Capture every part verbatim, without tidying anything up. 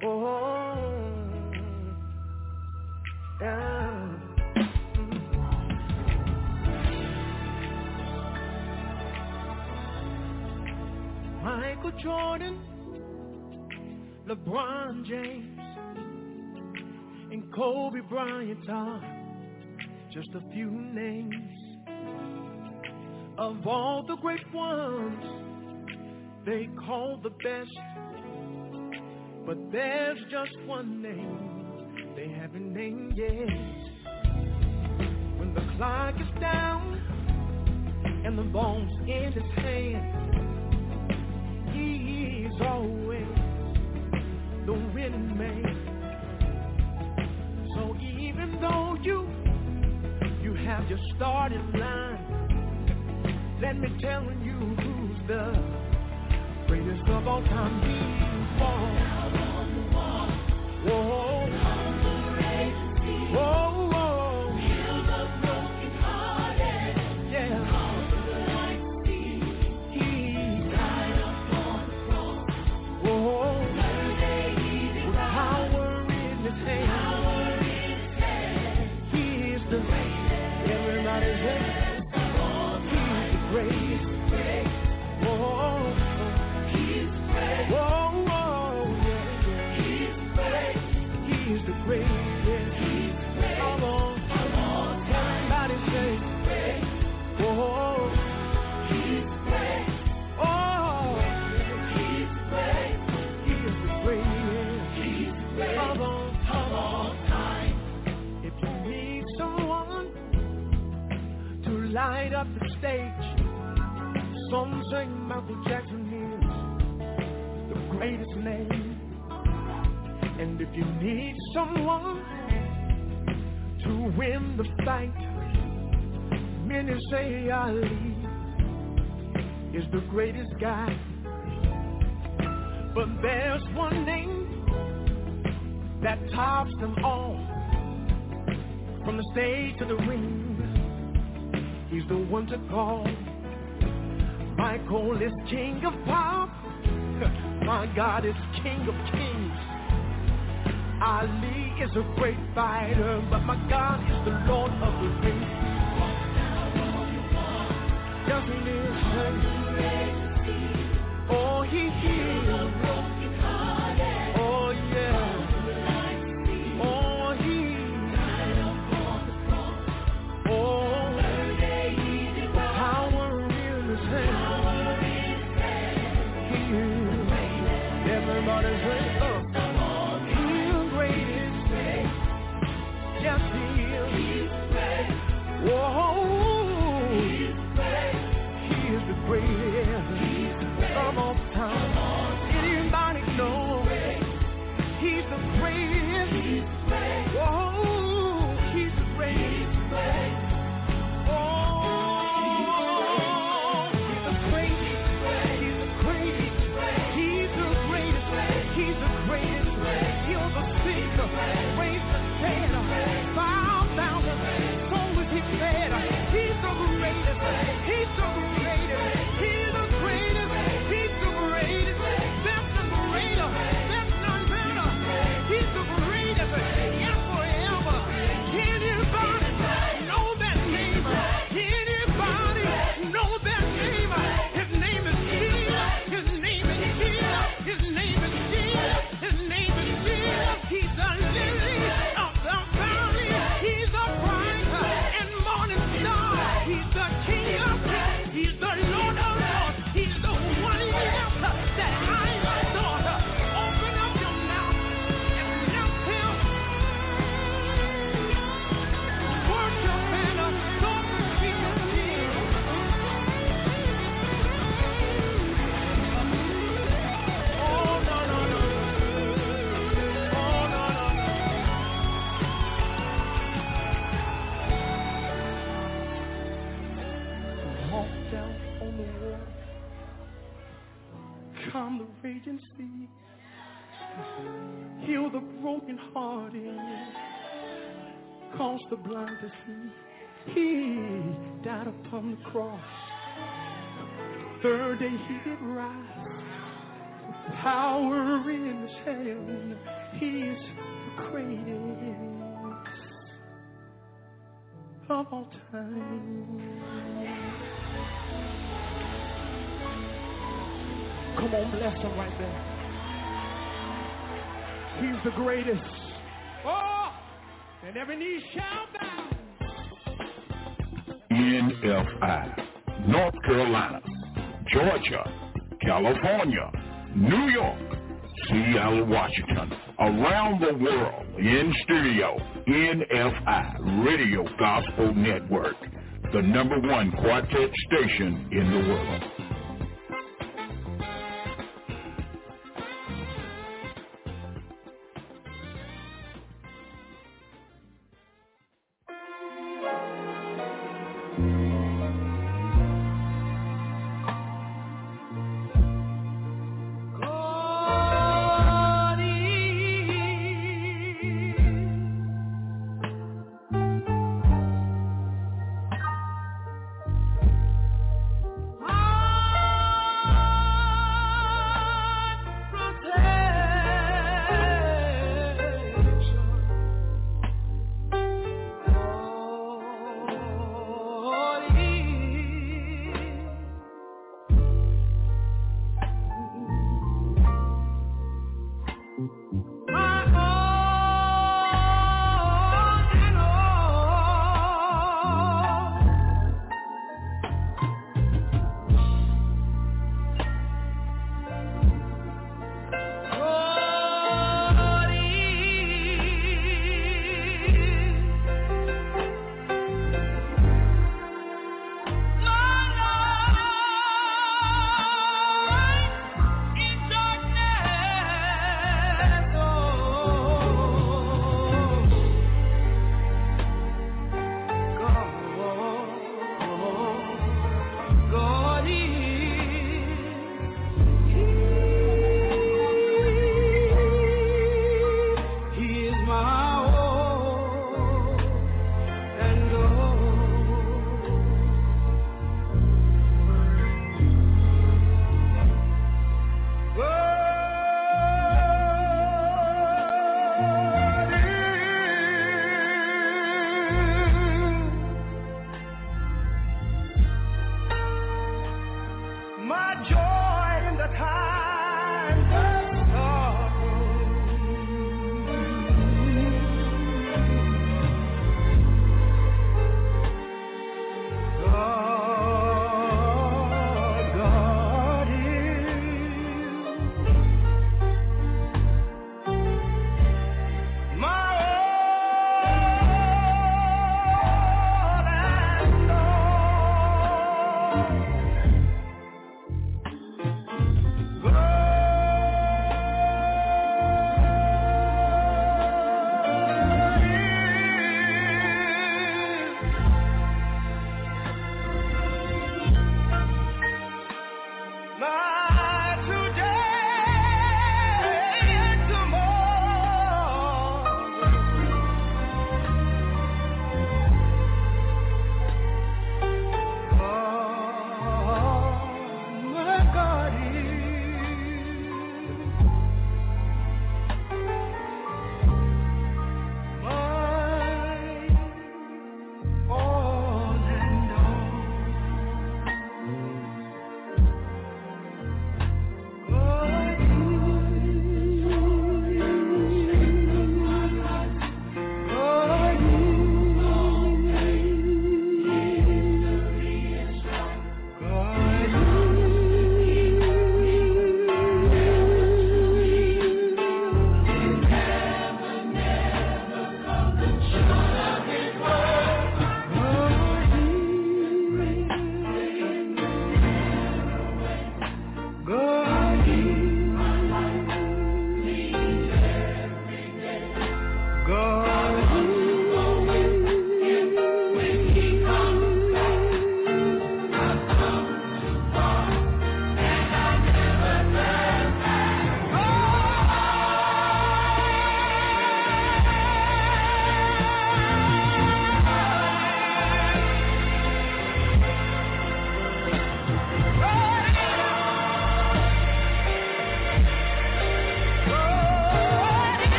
Oh, yeah. Michael Jordan, LeBron James, and Kobe Bryant are just a few names of all the great ones they call the best. But there's just one name they haven't named yet. When the clock is down and the ball's in his hand, he's always the winning man. So even though you you have your starting line, let me tell you who's the greatest of all time. He's born. Whoa, whoa, whoa. Heal the broken hearted. Yeah. Calm the light sea. He died upon the cross. Whoa. Third day he did with power in his hand. Power in his hand. He is the greatest. Everybody's head. He's the greatest. Whoa. He's great. Whoa. He's the greatest. He's great. Come on, come on. Everybody say, great. Oh, he's great. Oh, he's great. He is the greatest. He's great. Come on, come on. Time. If you need someone to light up the stage, some say Michael Jackson is the greatest name. And if you need someone to win the fight, many say Ali is the greatest guy. But there's one name that tops them all. From the stage to the ring, he's the one to call. Michael is king of pop. My God is king of kings. Ali is a great fighter, but my God is the Lord of the rings. Yes, he is. Oh, he heals. Oh, yeah. Oh, he. Oh, the power in his hand. He is. Everybody's ready. Yes, he is. He's great. Whoa. He's great. He is the greatest. He's great. Of all time. Anybody know? He's the greatest. He's great. Whoa. He's the greatest. He's great. Oh. He's the greatest. He's the greatest. He's the greatest. He's the greatest. He'll the sick. Raise the dead. Five thousand, so was he fed. He's the greatest, he's the greatest, he's the greatest, he's the greatest. There's none greater, there's none better. He's the greatest, and forever. Anybody know that name? Anybody know that name? His name is Jesus, his name is Jesus, his name is Jesus, his name is Jesus. He's the lily of the valley. He's the bright and morning star. He's the King of kings. He's the Lord of lords. He's the one else that I adore. Open up your mouth and bless him. Worship and adore the King of kings. Oh, no, no, no. Oh, no, no, no. Walk down on the water, calm the raging sea, heal the broken hearted, cause the blind to see. He died upon the cross. Third day he did rise. Power in his hand. He's the greatest of all time. Come on, bless him right there. He's the greatest. Oh, and every knee shall bow. N F I, North Carolina, Georgia, California, New York, Seattle, Washington, around the world, in studio, N F I, Radio Gospel Network, the number one quartet station in the world. Oh,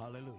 Hallelujah.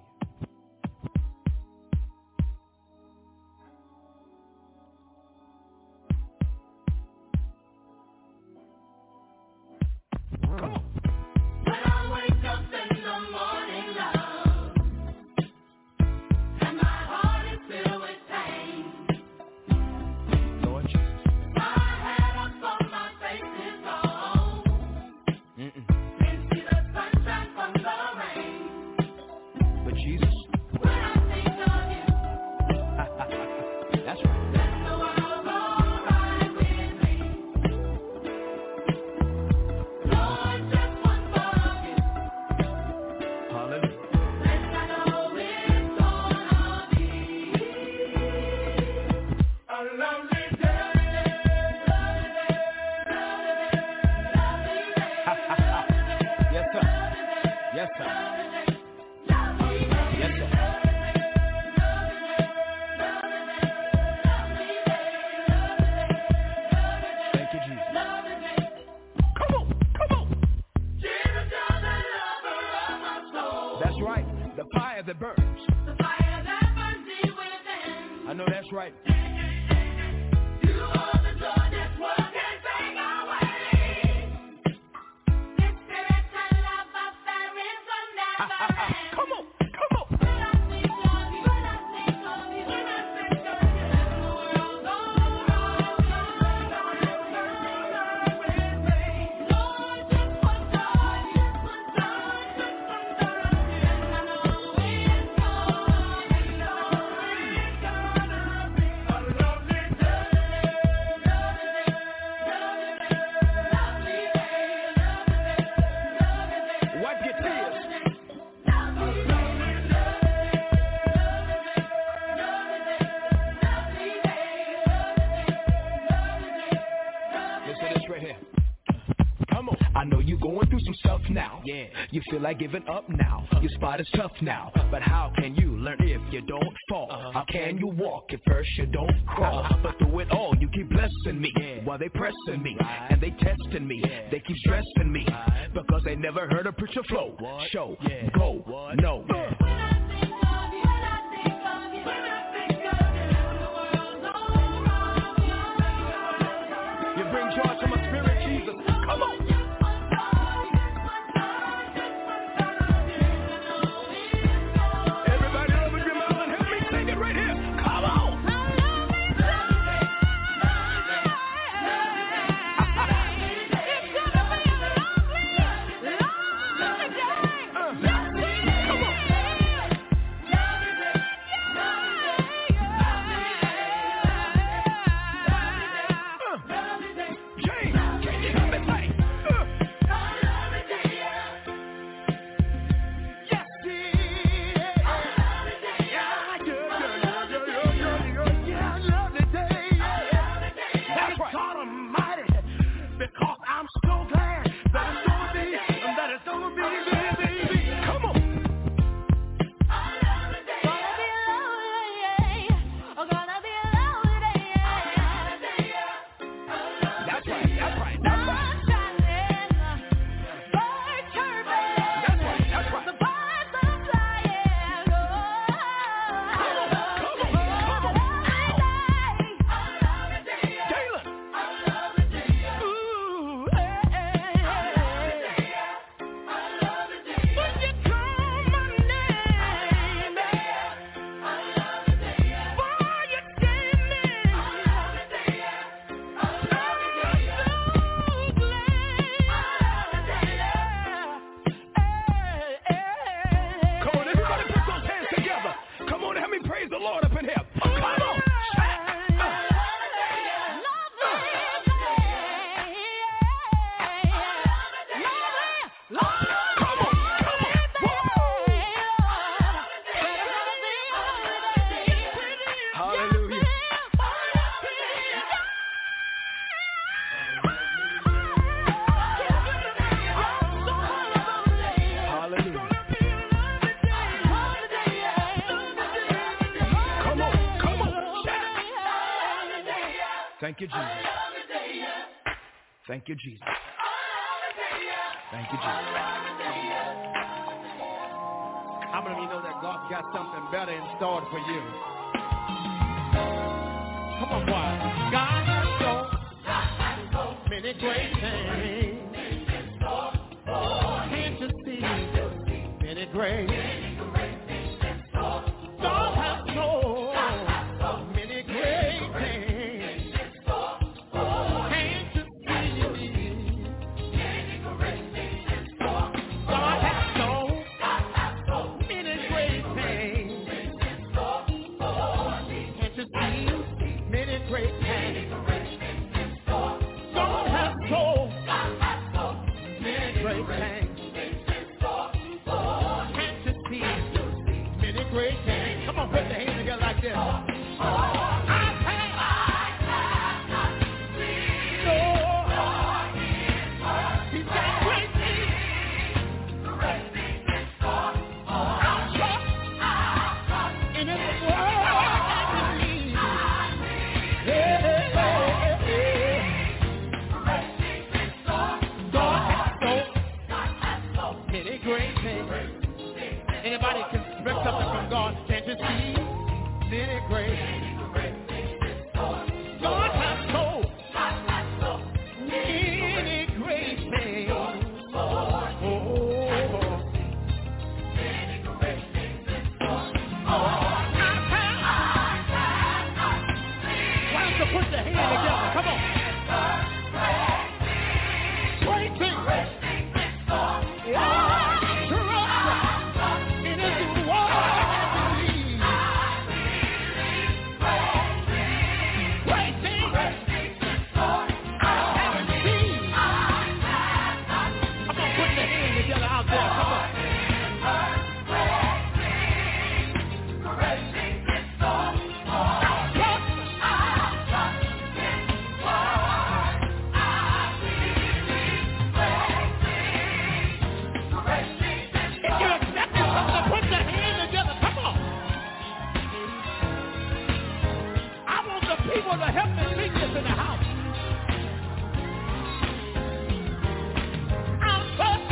You feel like giving up now. Your spot is tough now. But how can you learn if you don't fall? How can you walk if first you don't crawl? But through it all, you keep blessing me while they pressing me and they testing me. They keep stressing me because they never heard a preacher flow. Show, go, no. You bring joy to my spirit, Jesus. Come on. Thank you, Jesus. Thank you, Jesus. Thank you, Jesus. How many of you know that God's got something better in store for you? Come on, choir. God has so, God has so many great things. Can't you see many great things? God has so many great things. Can't you see many great things? God has so many great things. Can't you see many great things? God has so many great things. Can't you see many great things? Come on, put the hands together like this. I cannot see. No. He's got great things. Great things in store. I trust in His word and believe. Yeah, yeah, yeah. Great things in store. God has so many great things. Anybody can expect something from God? Can't you see many great things? God has so many great things. Oh, many great things. Oh, why don't you put your hands together? Come on. Great things. Yeah. Trust in His word and believe. Great things. I haven't seen. Come on, put your hands together out there. Come on. If you're accepting something, put your hands together. Come on. I want the people to help me sing this in the house. I'm first.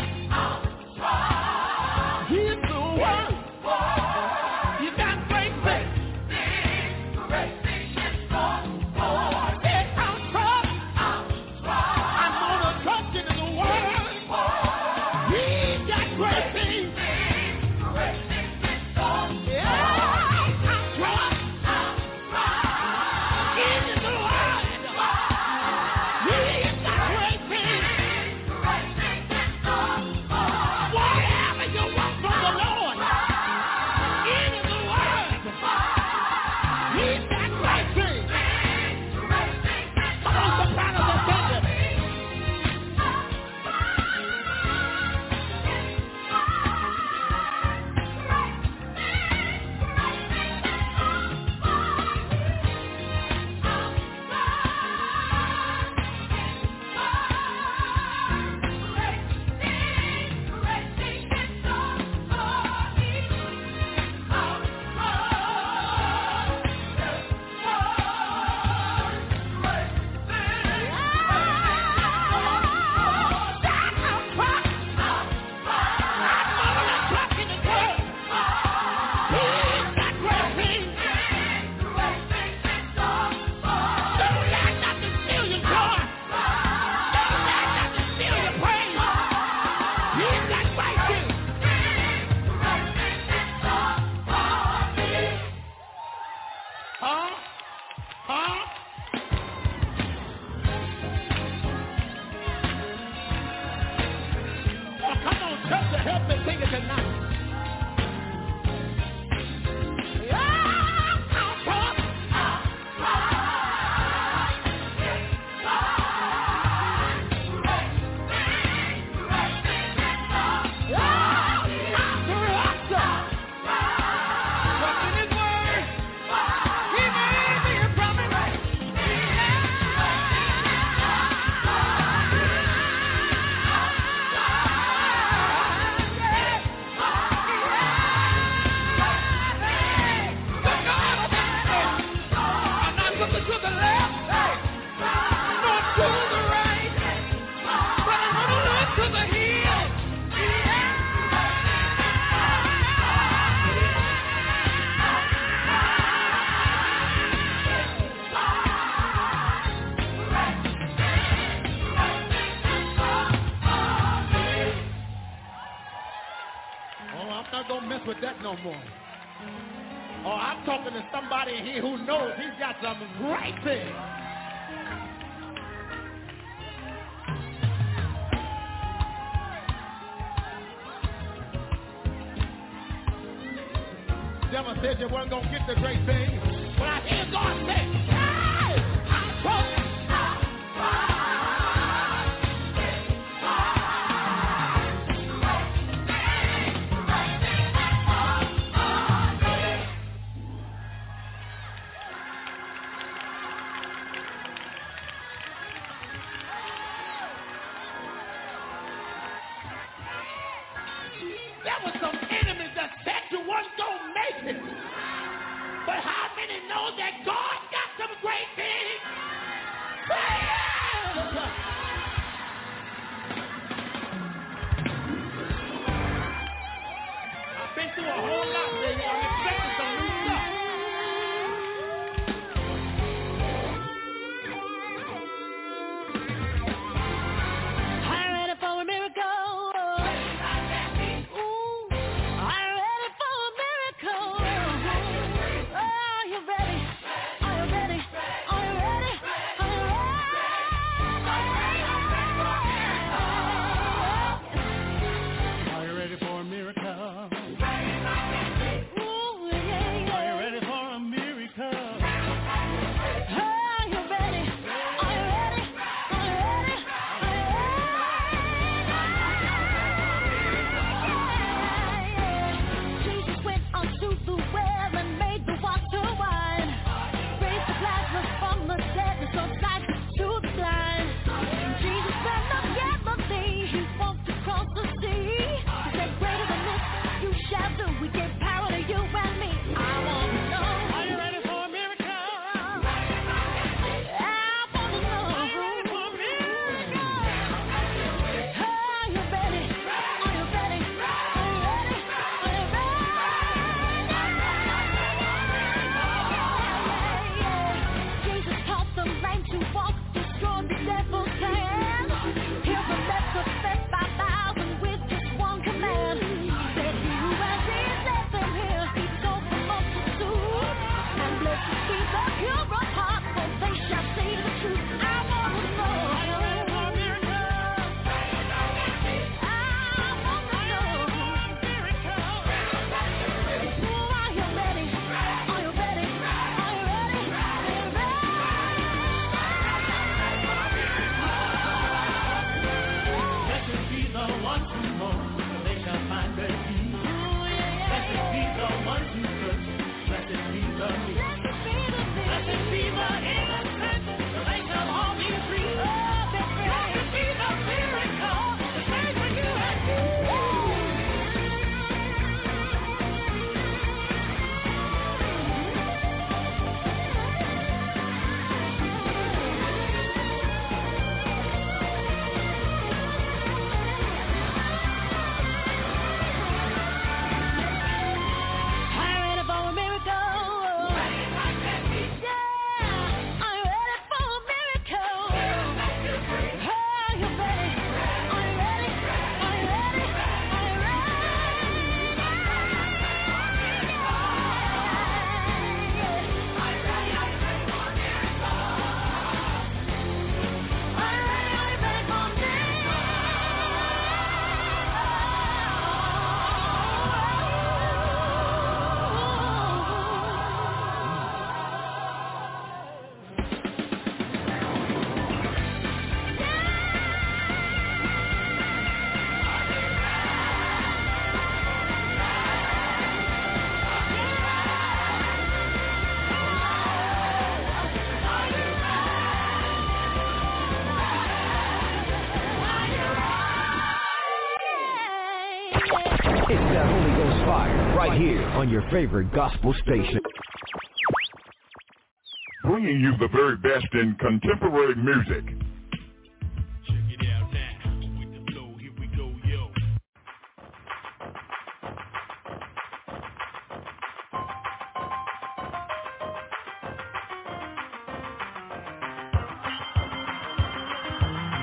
He's the one. You got great things. I said I'm first. I'm gonna trust in the word. He's got great things. Yeah, I'm trust in the word. He's got great things. Whatever you want from the Lord, in the word, He's got great things. Come on, sopranos and tenors. Huh? Huh? Oh, come on, church, to help me sing it tonight. Yeah, I'm tough. weren't going to mess with that no more. Oh, I'm talking to somebody here who knows he's got some great things. Devil said you weren't going to get the great thing. But I hear God say, hey, I'm talking. There was some enemies that said you weren't going to make it. But how many know that God got some great things? I've been through a whole lot, baby. I'm expecting some new stuff. I'm ready for a miracle. It's that Holy Ghost fire right here on your favorite gospel station. Bringing you the very best in contemporary music. Check it out now. With the flow, here we go, yo.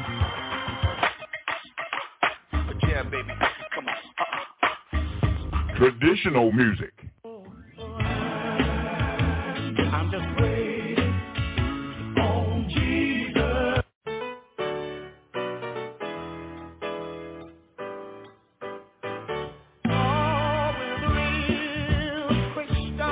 Yeah, baby. Come on. Uh-uh. traditional music. I'm just waiting on Jesus. Oh, with real Christian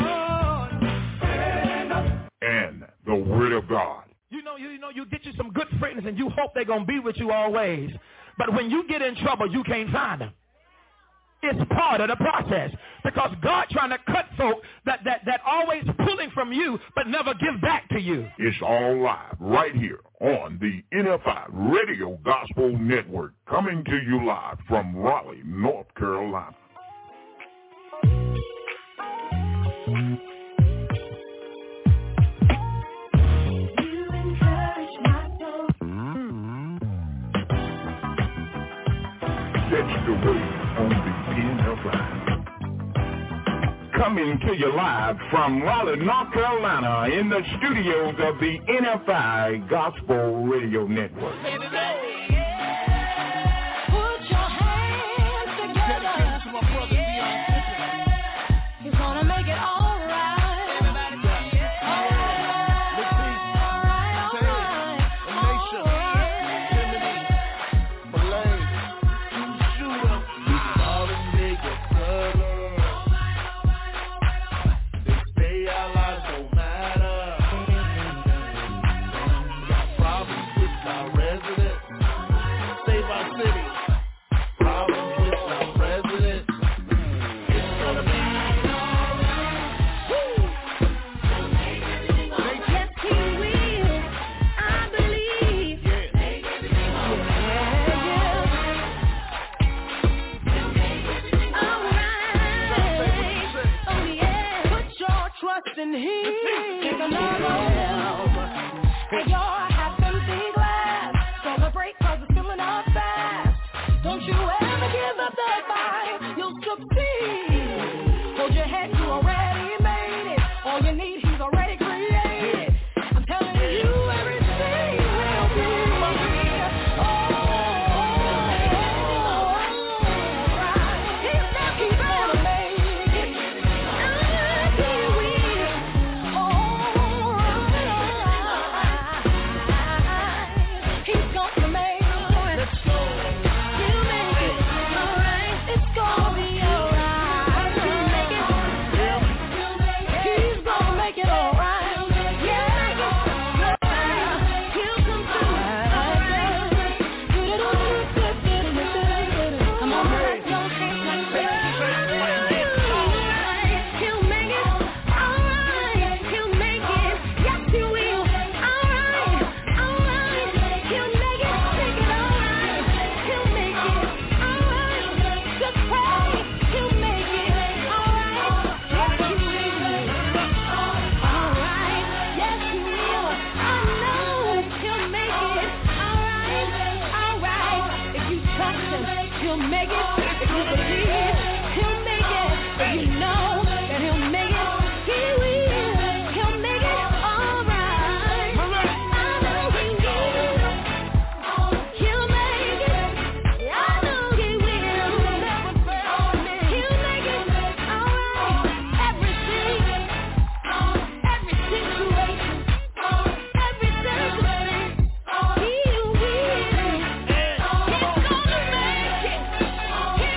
and the Word of God. You know, you, you know, you get you some good friends and you hope they're going to be with you always. But when you get in trouble, you can't find them. It's part of the process because God trying to cut folk that, that, that always pulling from you but never give back to you. It's all live right here on the N F I Radio Gospel Network, coming to you live from Raleigh, North Carolina. Catch the wave on the N F I. Coming to you live from Raleigh, North Carolina, in the studios of the N F I Gospel Radio Network. Put your hands together. To my brother, yeah. He's gonna make it all right. Everybody say yeah. All right, all right, all right. Nation, Timothy, Malay, Shooter, all the niggas, they say our lives don't matter. Got problems with our residents. Save our city. Problems with our residents. It's gonna be alright. Woo! Yes, he will. I believe. Yeah. Alright. Oh yeah. Put your trust in him. Take another help. And your happen be glad. Celebrate cause it's filling up fast. Don't you ever give up the fight. You'll succeed. Hold your head, you already made it. All you need, he's already created. I'm telling you, everything will be alright. He's not keep gonna make it. I he will. Alright. He's gonna make it. Let's go. He'll make it. Alright. It's gonna be alright. He'll make it. He's gonna make it alright. Yeah. He'll come through. I'm gonna hurt your hands like He'll make it. Alright. He'll make it. Yes, he will. Alright. Alright. He'll make it. Make it alright. He'll make it. Alright. Just pray. He'll make it. Alright. Yes, he will. Alright. Yes, he will. I know he'll make it. Alright. Alright. If you trust him, he'll make it. If you believe, he'll make it. If you know that he'll make it, he will. He'll make it. Alright. I know he will. He'll make it. I know he will. He'll make it. Alright. Everything. Every situation. Every circumstance. He will. He's gonna make it. He'll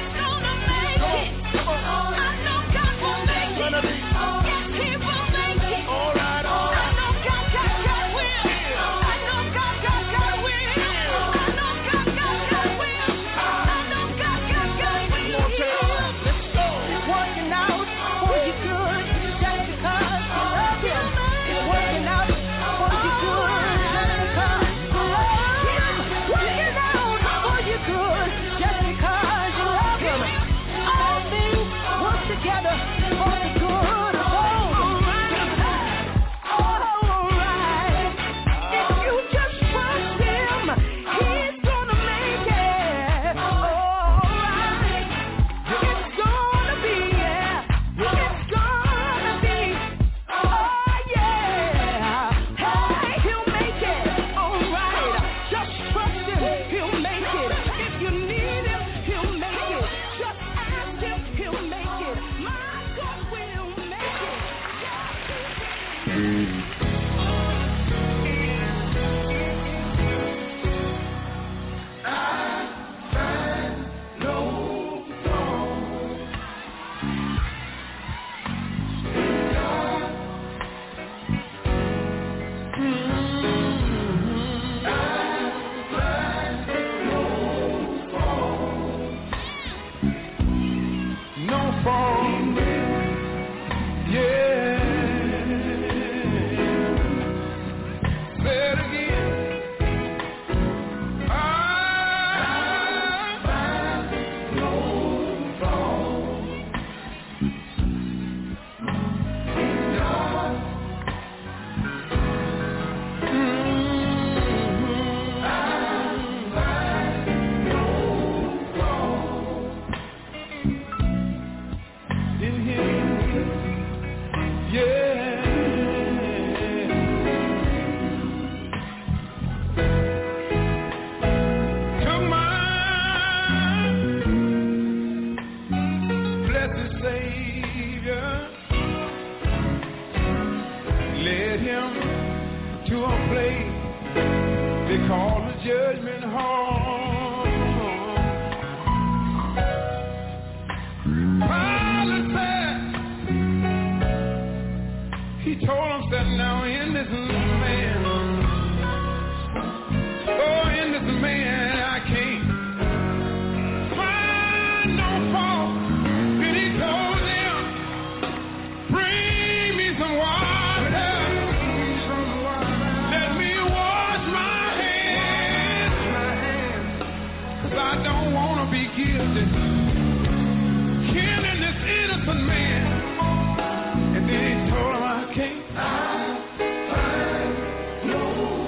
be guilty, killing this innocent man. And then he told him, I can't. I find no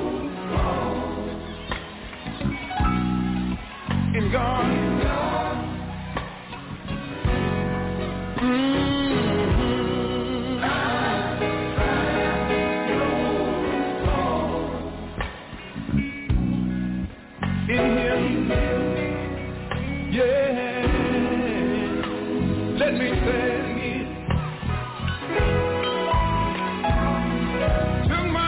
fault in God. Mm-hmm. I find no fault in Him. Yeah, let me say it again. Took my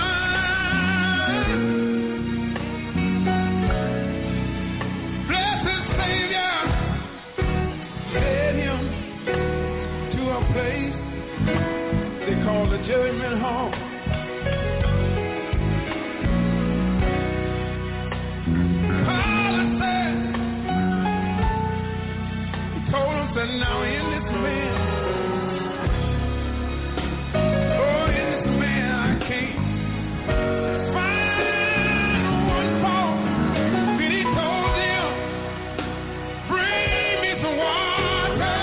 blessed Savior, led Him to a place they call the judgment hall. Now in this man, oh, in this man I can't find one fault. Then he told them, bring me some water,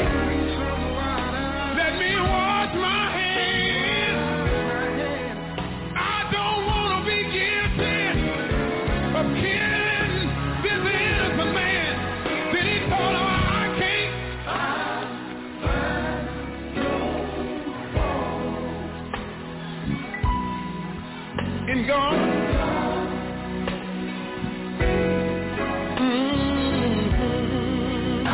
let me wash my hands. I don't want to be guilty of killing this innocent man. Then he told them, in God. Mm-hmm.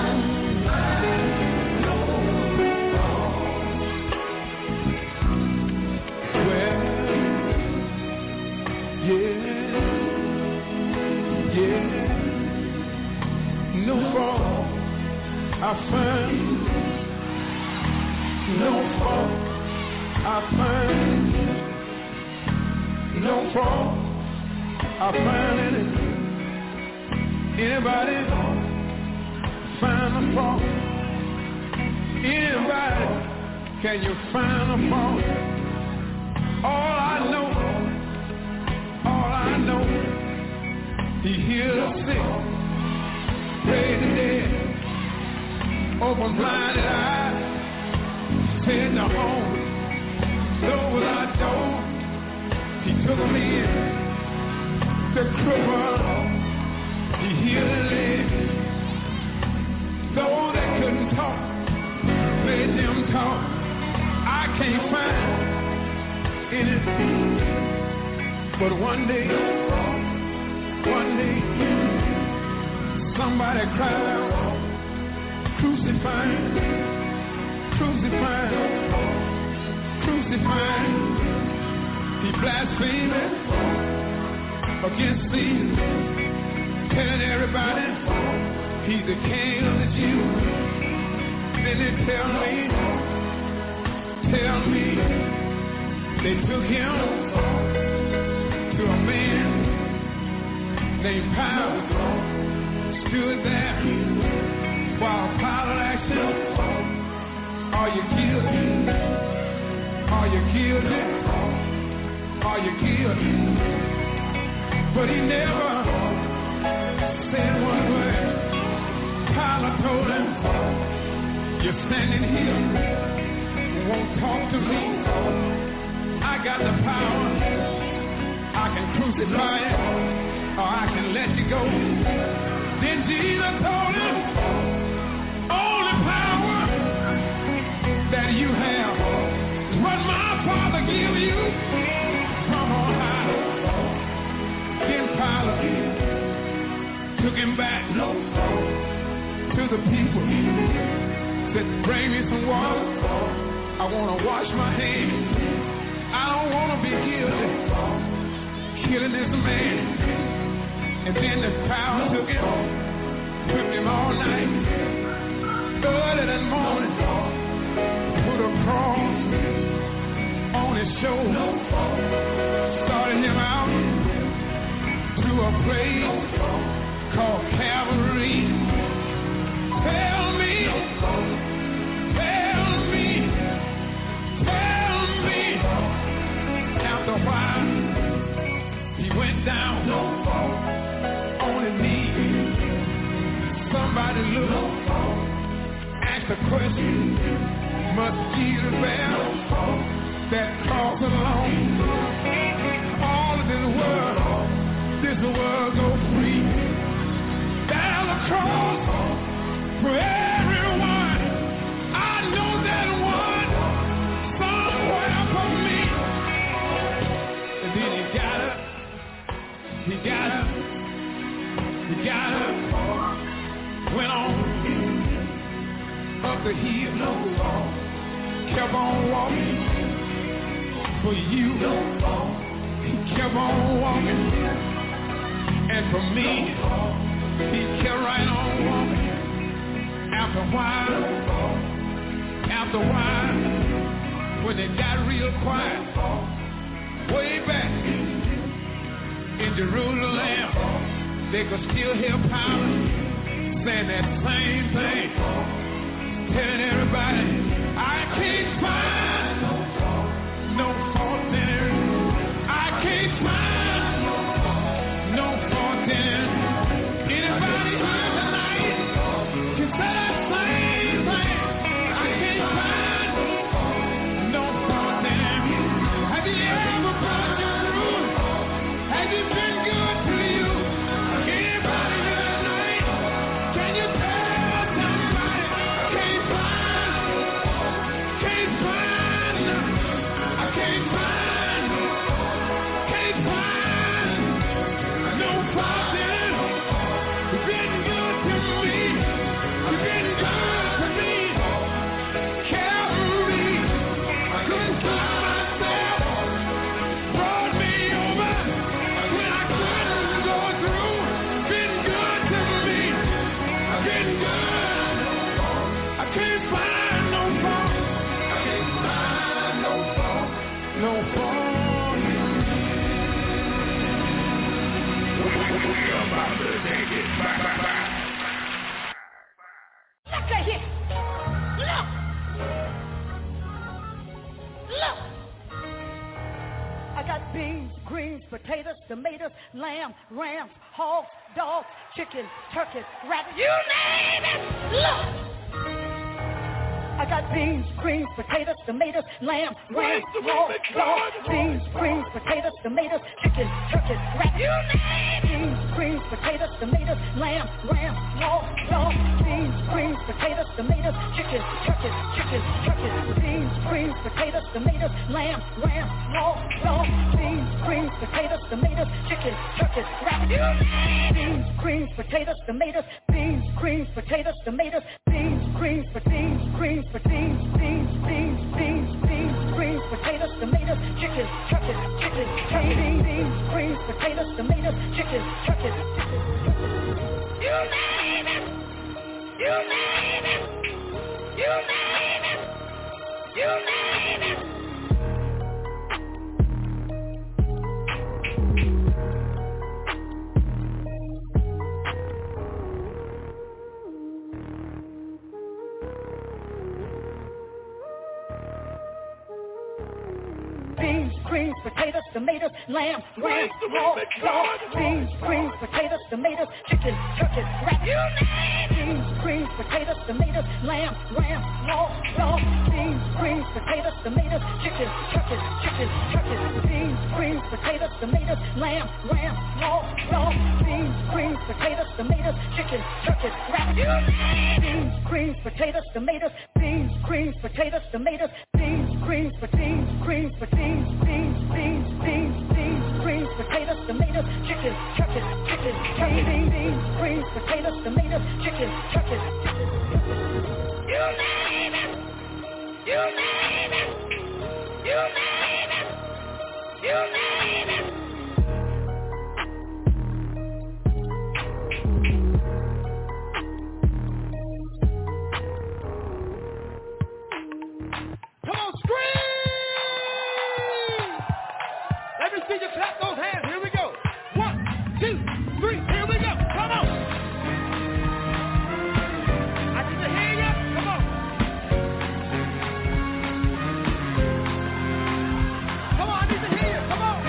Well, yeah, yeah, no fault I find, no fault I find. No fault I find in it. Anybody find a fault? Anybody, can you find a fault? All I know, all I know, He heals the sick, raised the dead, open blinded eyes, send the home, door without door. He took me in, the cripple, He healed the leg. Those that couldn't talk, made them talk. I can't find anything, but one day, one day, somebody cried out, crucify, crucify, crucify. He blasphemed against Caesar, telling everybody He's the King of the Jews. Then they tell me, tell me, they took Him to a man named Pilate, stood there while Pilate asked him, are you guilty? Are you guilty? Are you guilty? But he never said one word. Pilate told him, you're standing here, won't talk to me. I got the power. I can crucify you, or I can let you go. Then Jesus told him, only power that you have is what my Father gives you from on high. Then Pilate took him back to the people. Said, bring me some water. I want to wash my hands. I don't want to be guilty killing this man. And then the power took him, whipped him all night. Early that morning, put a cross on his shoulder, started him out to a place called Calvary. Tell me, tell me, tell me. After a while, he went down on his knees, Everybody look, ask the question, must Jesus bear that cross alone? All of this world, this world go free. There's a cross for everyone. I know that one somewhere for me. And then he got up, he got up, he got up, went on up the hill, kept on walking for you. He kept on walking, and for me, he kept right on walking. After a while, after a while, when it got real quiet, way back in Jerusalem, they could still hear Pilate saying that same thing, telling everybody, I can't find no fault in it. I can't find no fault in it. Anybody here tonight can say that same thing. I can't find no fault in it. Have you ever brought your through? Have you been good to you? Anybody here tonight? Can you tell somebody? Can't find, can't find, I can't find, can't find no fault in it. You've been good to me. You've been good to me. Carried me. I couldn't find myself. Brought me over when I couldn't go through. Been good to me. Been good. I can't find no fault. I can't find no fault. No fault. We're about to take it back, back, back. Look at here. Look. Look. I got beans, greens, potatoes, tomatoes, lamb, rams, hogs, dogs, chicken, turkey, rabbit. You name it. Look. I got beans, greens, potatoes, tomatoes, lamb, Praise rams, the hogs, living dogs, God. beans, greens, potatoes, tomatoes, chicken, turkey, rabbit. You name it. Beans, greens, potatoes, tomatoes, lamb, rams, hogs, dogs, beans, greens, potatoes, tomatoes, chicken, turkey, chicken, turkey, beans, greens, potatoes, tomatoes, lamb, rams, hogs, dogs, beans, greens, potatoes, tomatoes, chicken, turkey, rabbit. You name it. Beans, greens, potatoes, tomatoes, beans, greens, potatoes, tomatoes, beans, greens, beans, greens, beans, beans, beans, beans, beans, greens, potatoes, tomatoes, chicken, turkey, chicken, turkey, beans, greens, potatoes, tomatoes, chicken, turkey. You name it. You name it. You name it. You name it. Beans, greens, potatoes, tomatoes, lamb, Praise rams, the hogs, living dogs, God. beans, greens, potatoes, tomatoes, chicken, turkey, rabbit. You name it. Beans, greens, potatoes, tomatoes, lamb, rams, hogs, dogs, beans, greens, potatoes, tomatoes, chicken, turkey, chicken, turkey, beans, greens, potatoes, tomatoes, lamb, rams, hogs, dogs, beans, greens, potatoes, tomatoes, chicken, turkey, rabbit. You name it. Beans, greens, potatoes, tomatoes, beans, greens, potatoes, tomatoes, beans, greens, beans, greens, beans, beans, beans, beans, beans, greens, potatoes, tomatoes, chicken, turkey, chicken, turkey, beans, greens, potatoes, tomatoes, chicken, turkey. You name it. You name it. You name it. You name it. Come on, scream! Let me see you clap those hands. Here we go. One, two, three. Here we go. Come on. I need to hear you. Come on. Come on, I need to hear you. Come on.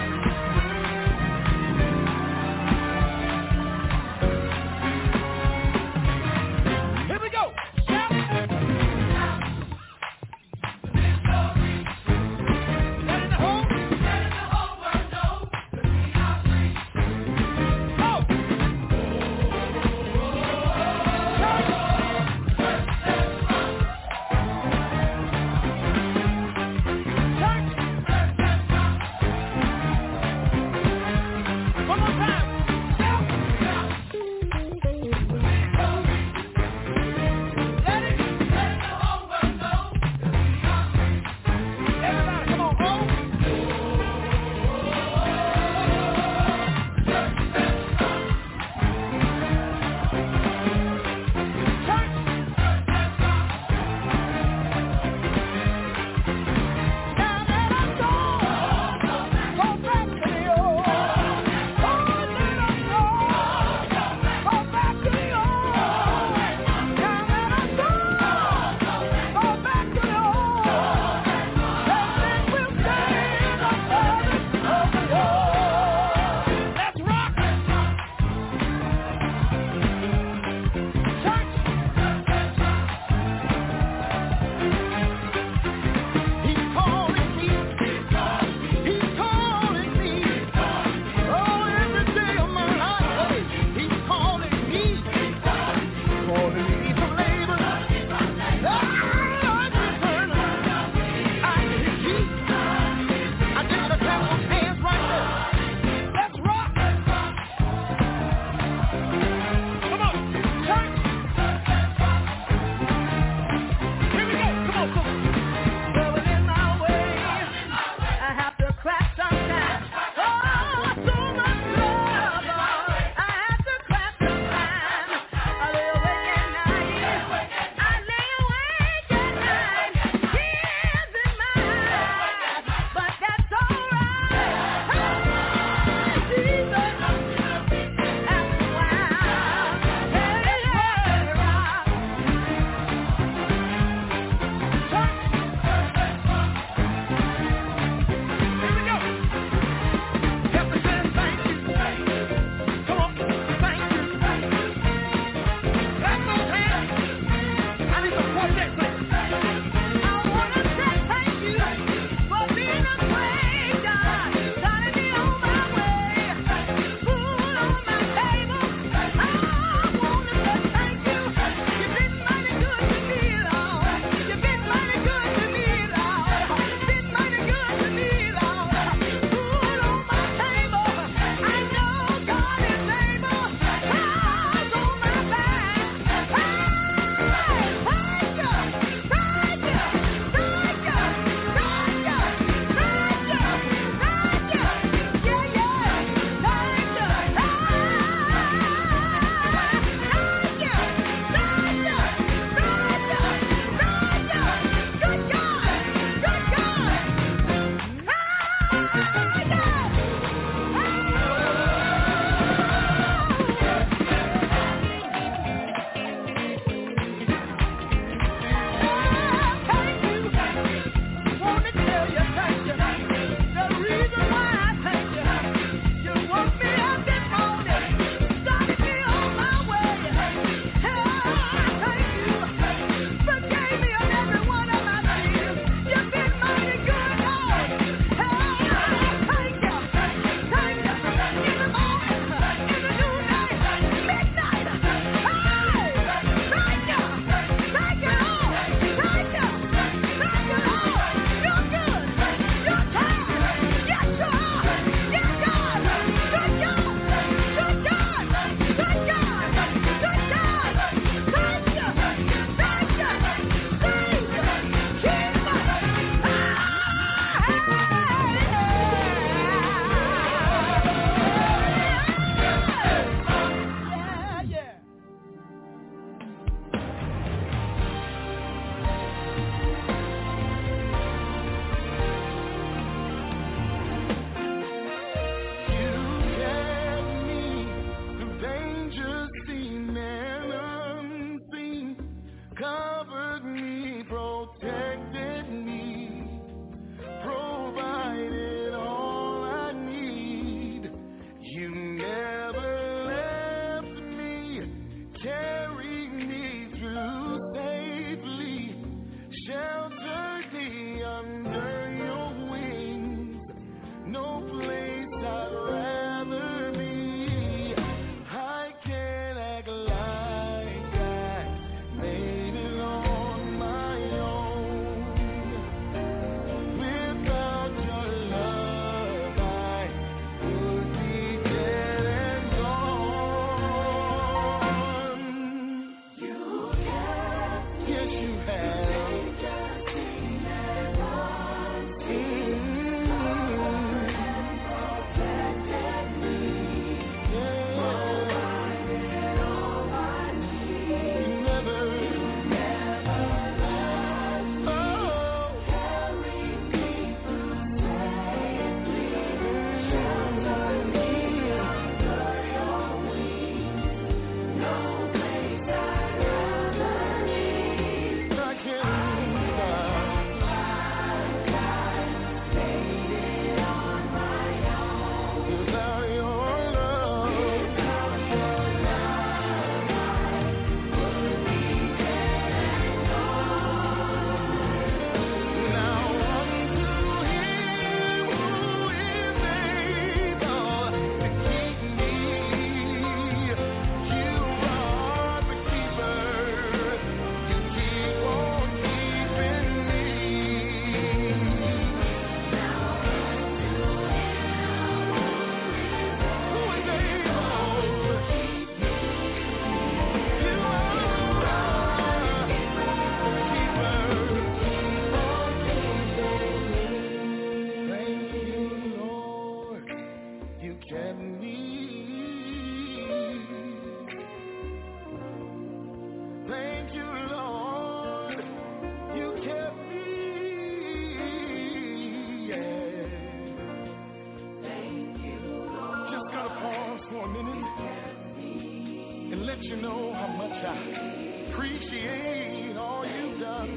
Appreciate all you've done.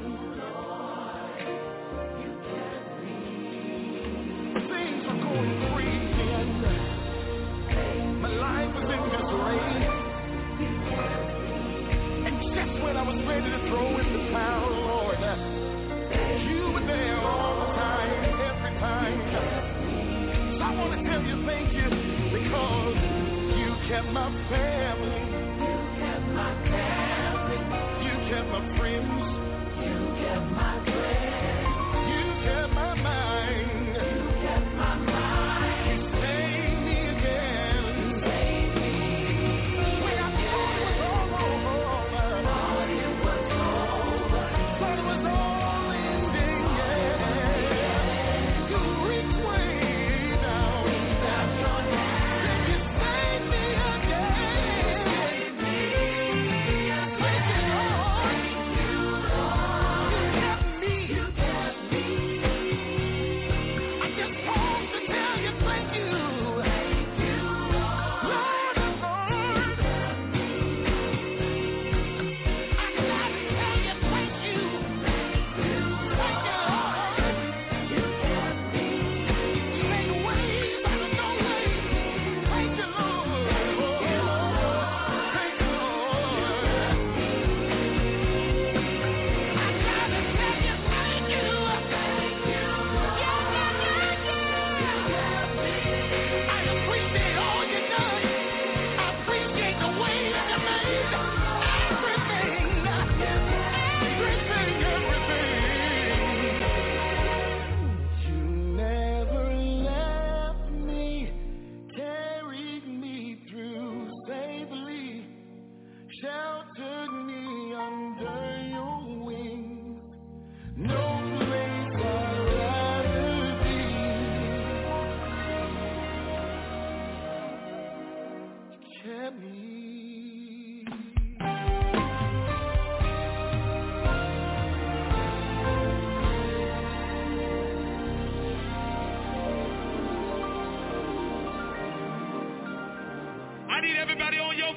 Things were going crazy and my life was in disarray. And just when I was ready to throw in the towel, Lord, you were there all the time, every time. So I want to tell you thank you because you kept my family. You kept my family. You kept my friends. You kept my friends. You kept my mind. You kept my mind. You saved me again. Saved me. When I thought it was all over. Thought it was over. Thought it was all ending, yeah. You reached way down. That's your hand. And you saved me again. Saved me. Thank you, Lord. You, Lord. You kept me. You kept me. I just want to tell you thank you. Thank you, Lord. Lord, Lord. I gotta tell you thank you. Thank you, Lord. You kept me. You made ways out of no way. Thank you, Lord. Thank you, Lord. Thank you, Lord. I gotta tell you thank you. Thank you, Lord. Yeah, yeah, yeah, yeah. I appreciate all you done. I appreciate the way that you made everything, everything, everything. You never left me, carried me through safely, sheltered me under your wings. No place I'd rather be. Kept me. I need everybody on your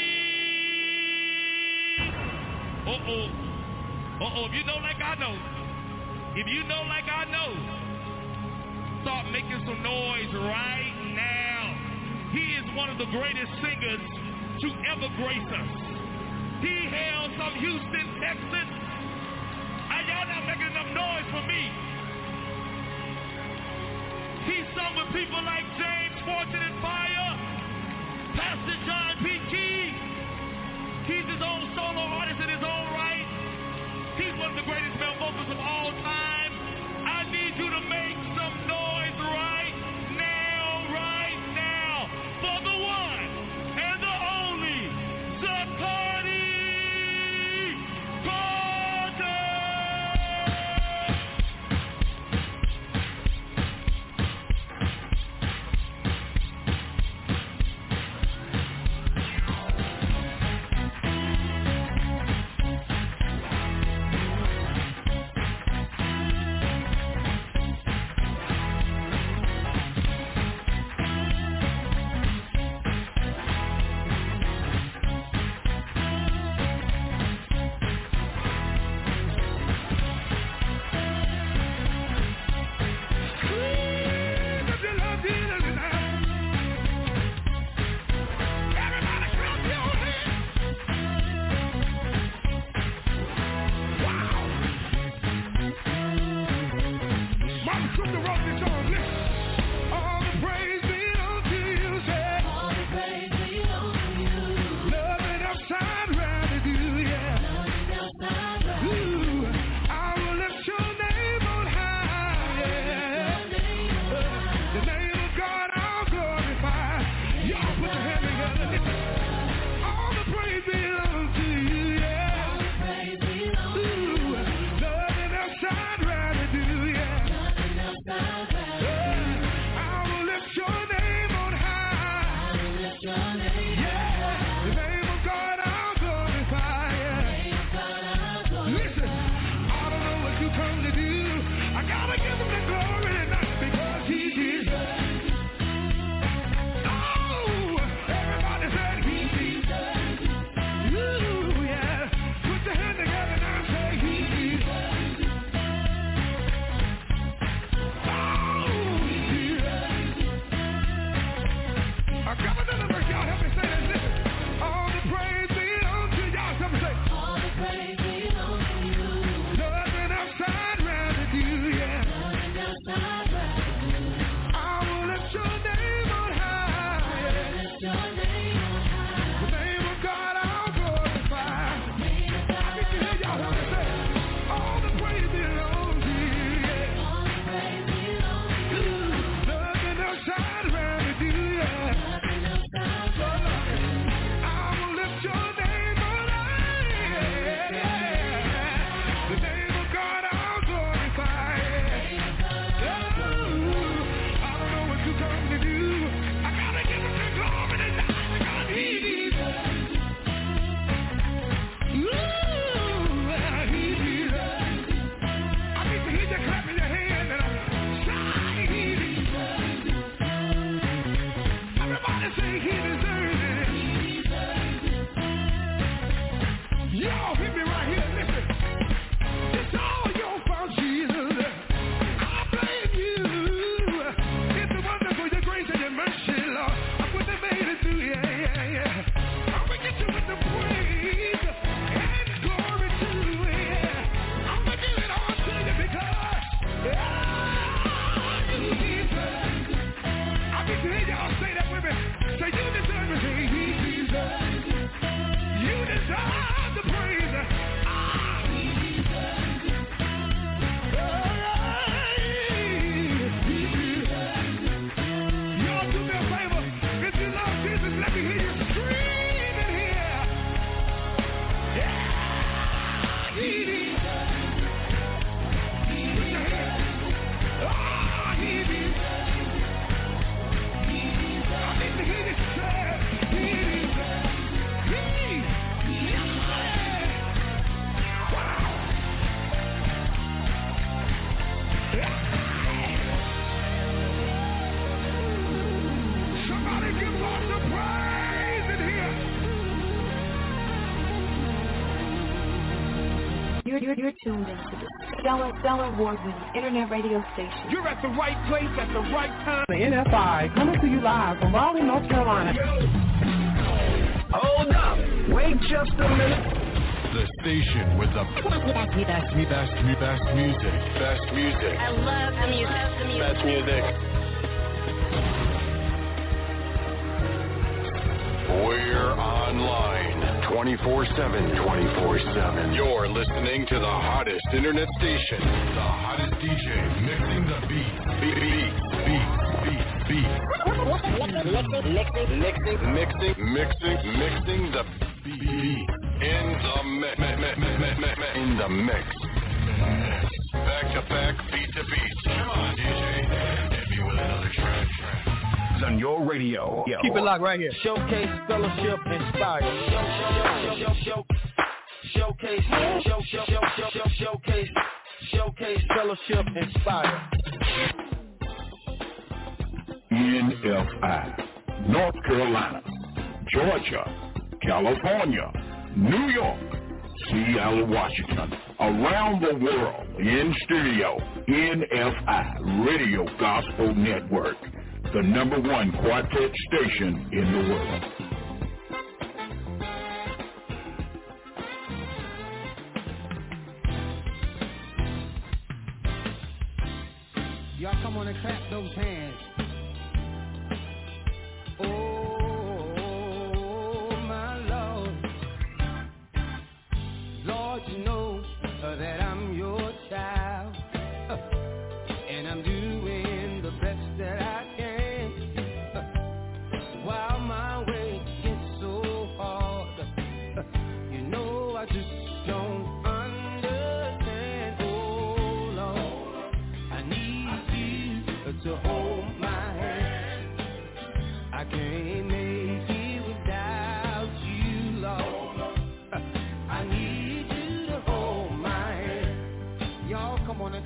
feet. Uh-oh. Uh-oh. If you know like I know. If you know like I know. Start making some noise right now. He is one of the greatest singers to ever grace us. He hails from Houston, Texas. Are y'all not making enough noise for me? He sung with people like James Fortune and Fire, Pastor John P. Key. He's his own solo artist in his own right. He's one of the greatest male vocalists of all time. I need you to make some noise right now, right now, for the one and the only Zacardi Carter. Y'all hit me right here. Listen. It's all your fault, Jesus. I blame you. It's the wonder for your grace and your mercy, Lord. I wouldn't have made it through. Yeah, yeah, yeah. I'm going to get you with the praise and glory to it. I'm going to give it all to you because ah, you deserve it. I need to hear y'all say that with me. Say you deserve it. Say he deserves it. You deserve the praise. Ah, he deserves it. Y'all do me a favor. If you love Jesus, let me hear you scream in here. Yeah, he deserves it. Put your hands. Ah, he deserves it. I need to hear you say, he deserves it. He deserves it. Wow. Somebody give Lord some praise in here. You're, you're, you're tuned into the Stellar, Stellar Award-winning internet radio station. You're at the right place at the right time. The N F I coming to you live from Raleigh, North Carolina. Hold up. Wait just a minute. The station with the best, best, best, best music. Best music. I love the music. The music. Best music. We're online twenty-four seven. twenty-four seven. You're listening to the hottest internet station. The hottest D J mixing the beats. Beats, beats, beats, beats. Mixing, mixing, mixing, mixing, mixing the beat. In the mix. In the mix. Back to back, beat to beat. Come on, D J. Hit me with another track. It's on your radio. Yo. Keep it locked right here. Showcase, fellowship, inspire. Show, show, show, show, show, showcase, show, show, show, show, show, showcase, showcase, fellowship, inspire. N F I, North Carolina, Georgia, California, New York, Seattle, Washington, around the world, in studio, N F I Radio Gospel Network, the number one quartet station in the world. Y'all come on and clap those hands. Oh, my Lord. Lord, you know uh, that I'm your child. Uh, and I'm doing the best that I can. Uh, while my way gets so hard. Uh, you know I just don't understand. Oh, Lord, I need you to hold my hand. I can't make it without you, Lord. I need you to hold my hand. Y'all come on and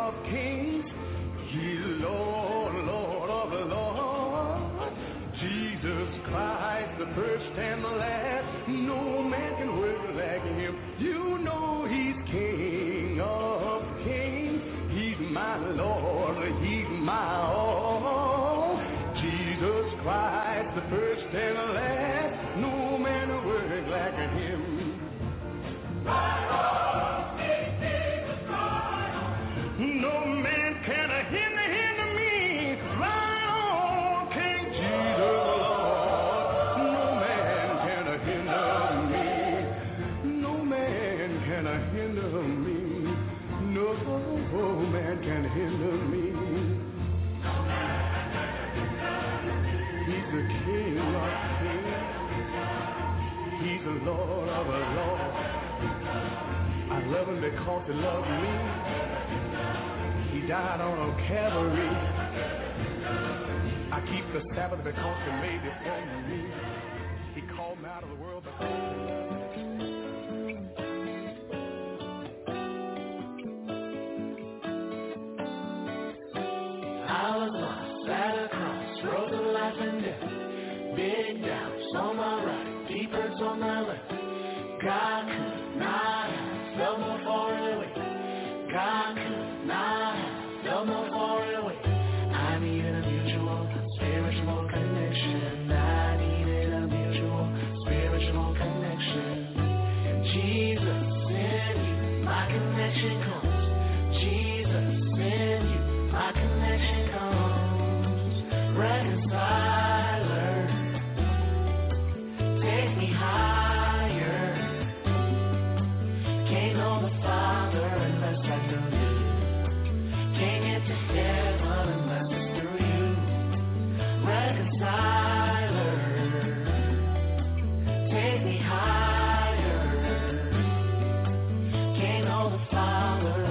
of kings. He's Lord, Lord of lords. Jesus Christ, the first and the last. No man can work like him. You know he's King of kings. He's my Lord, he's my all. Jesus Christ, the first and the last. No man can work like him. Right on, King Jesus, right on. No man can hinder, hinder me. Right on, King Jesus, Lord. No man can hinder me. No man can hinder me. No man can hinder me. He's the King of kings. He's the Lord of lords. I love him because he loved me. He died on Calvary. I keep the Sabbath because he made it for me. He called me out of the world because I was lost at a cross, road of life and death. Big doubts on my right, deep hurts on my left. God could not have felt more far away. God could not have felt more far away. I needed a mutual spiritual connection. I needed a mutual spiritual connection. And Jesus in you, my connection comes. Jesus in you, my connection comes. Reconciler, take me higher. Can't know the Father unless I know you. Can't get to heaven unless it's through you. Reconciler, take me higher. Can't know the Father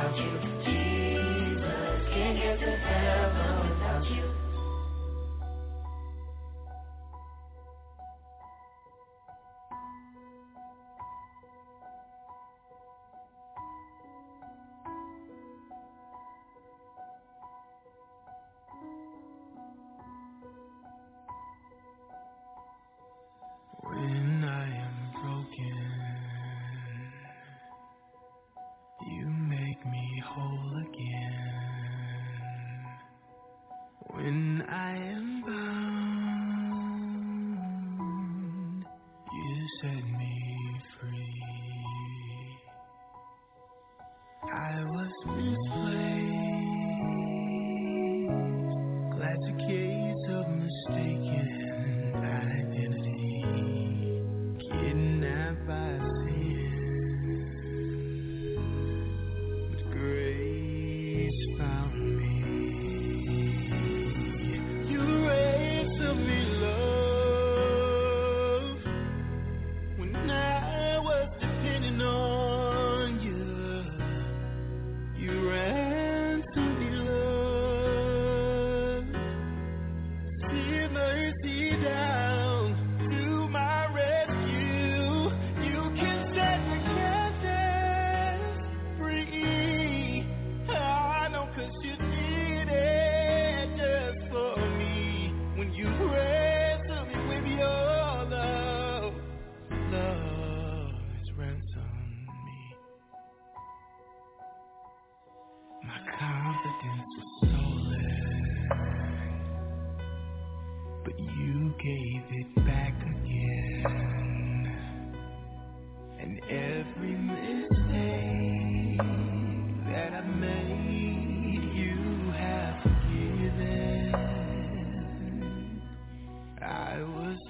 without you. Jesus, can't get to heaven without you. When I am broken, you make me whole again. When I am bound, you set me free. I was misplaced, classic case of mistaken identity, kidnapped by sin, but grace found me. You ransomed me, love, when I was depending on you. You ransomed me, love. See mercy down to my rescue. You can set the captives free. I know 'cause you did it just for me. When you ransomed me with your love, love has ransomed me. My confidence was stolen, but you gave it back again. And every mistake that I made, you have forgiven. I was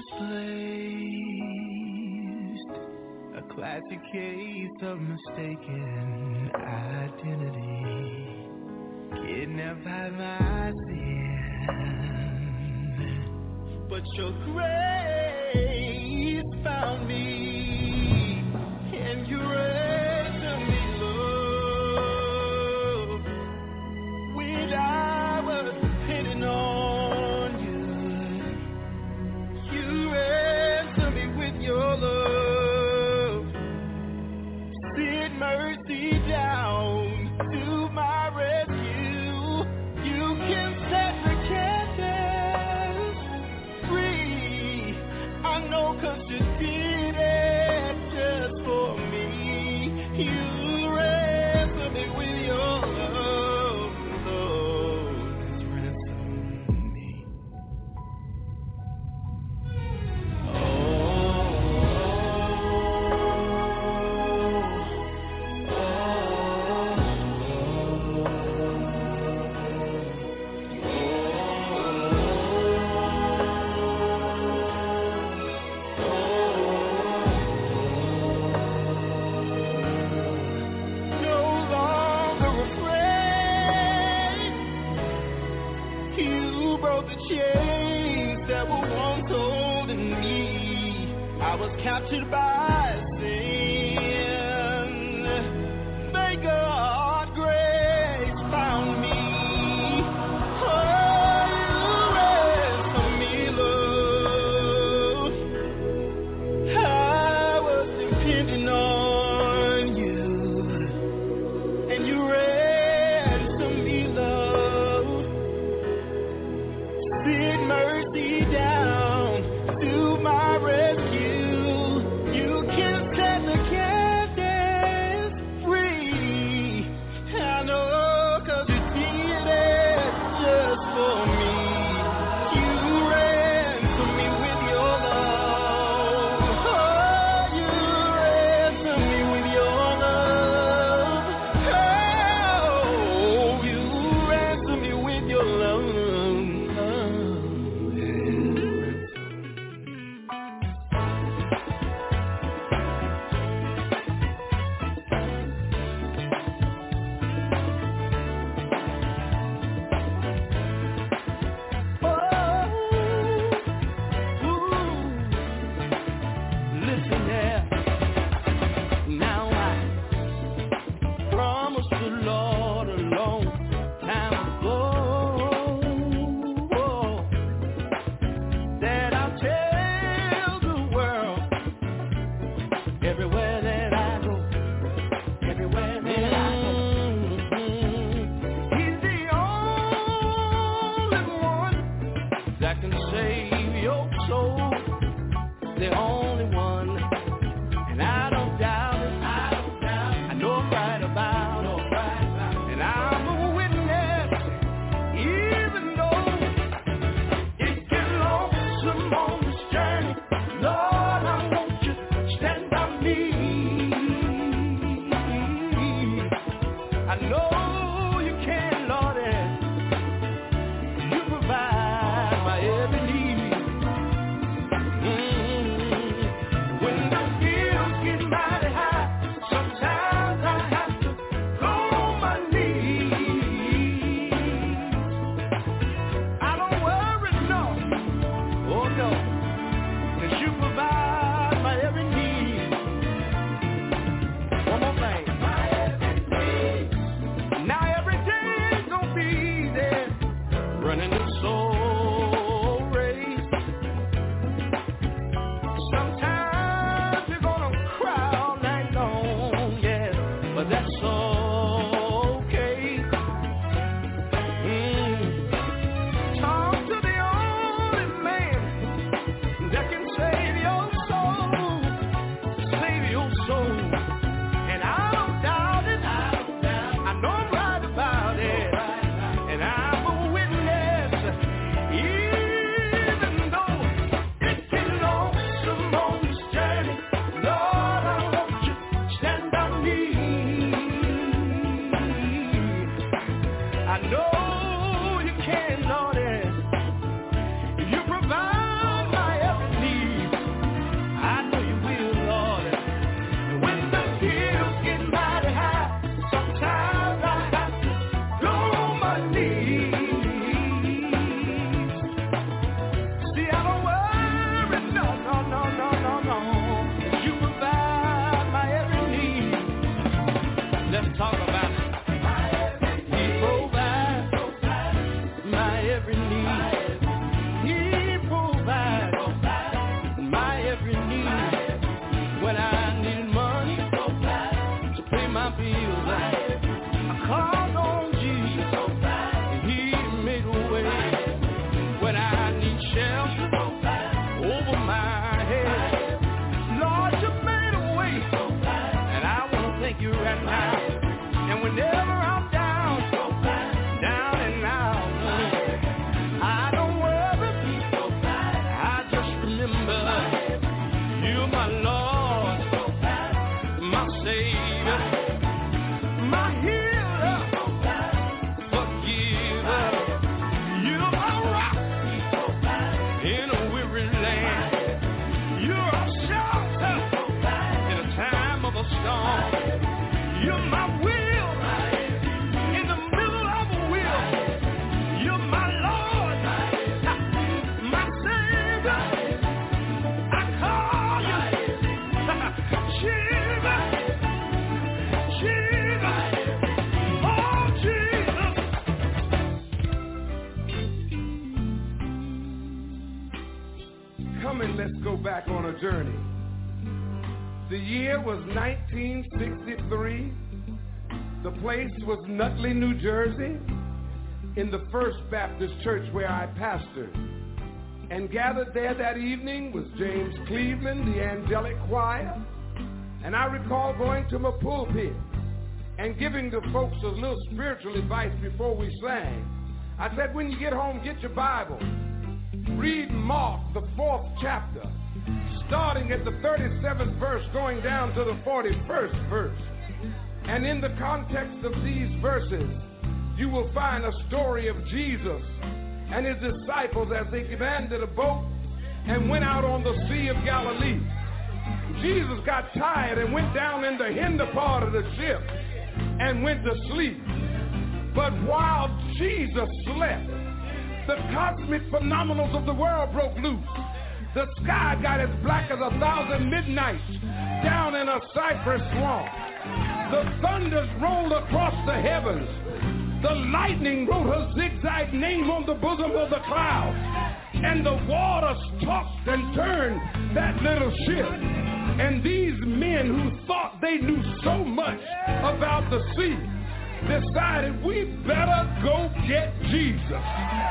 misplaced, a classic case of mistaken identity, kidnapped by my sin. But your grace found me, and you ransomed me, Lord. When I was depending on you, you ransomed me with your love. Send mercy down to my rescue. You can set the captives free. I know 'cause you did it just for me. You ransomed me with your love. Lord has ransomed me. No longer afraid. You broke the chains that were once holding me. I was captured by sin. May God grace found me. Oh, you ransomed me, Lord. I was depending on you, and you ransomed me, love. Send mercy down to my rescue. You I know you can, Lord. You provide my every need. I know you will, Lord. And when the bills get mighty high, sometimes I have to go on my knees. See, I don't worry, no, no, no, no, no, no. You provide my every need. Let's talk about it. He provides my every need. He provides my every need. When I need money to pay my bills, I called on Jesus, and He made a way. When I need shelter over my head, Lord, you made a way, and I want to thank you right now. And whenever I'm down, down and out, I don't worry, I just remember you're my Lord, my Savior, my healer, forgiver. You're my rock in a weary land. You're a shelter in a time of a storm. You're my will in the middle of a will. You're my Lord, my Savior. I call you Jesus, Jesus, oh Jesus. Come and let's go back on a journey. The year was nineteen sixty-three. The place was Nutley, New Jersey, in the First Baptist Church where I pastored. And gathered there that evening was James Cleveland, the angelic choir. And I recall going to my pulpit and giving the folks a little spiritual advice before we sang. I said, when you get home, get your Bible. Read Mark, the fourth chapter, starting at the thirty-seventh verse, going down to the forty-first verse. And in the context of these verses, you will find a story of Jesus and his disciples as they commanded a boat and went out on the Sea of Galilee. Jesus got tired and went down in the hinder part of the ship and went to sleep. But while Jesus slept, the cosmic phenomenals of the world broke loose. The sky got as black as a thousand midnights down in a cypress swamp. The thunders rolled across the heavens. The lightning wrote her zigzag name on the bosom of the cloud. And the waters tossed and turned that little ship. And these men who thought they knew so much about the sea decided we better go get Jesus.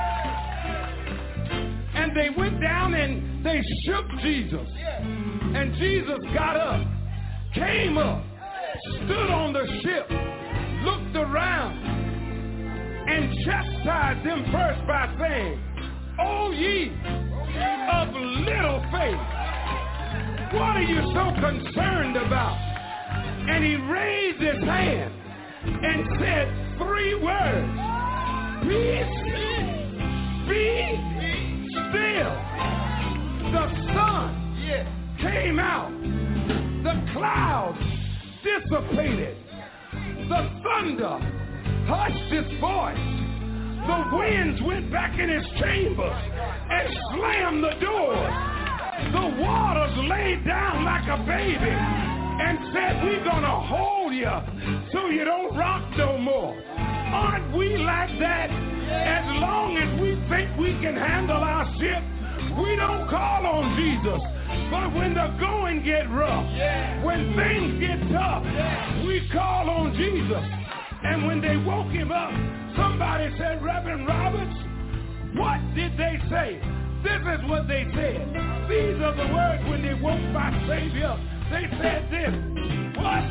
And they went down and they shook Jesus. And Jesus got up, came up, stood on the ship, looked around, and chastised them first by saying, "O ye of little faith, what are you so concerned about?" And he raised his hand and said three words: "Peace, be still." The sun came out. The clouds dissipated. The thunder hushed its voice. The winds went back in its chambers and slammed the doors. The waters laid down like a baby and said, "We're going to hold you so you don't rock no more." Aren't we like that? As long as we think we can handle our ship, we don't call on Jesus. But when the going get rough, when things get tough, we call on Jesus. And when they woke him up, somebody said, "Reverend Roberts, what did they say?" This is what they said. These are the words when they woke my Savior. They said this: "What?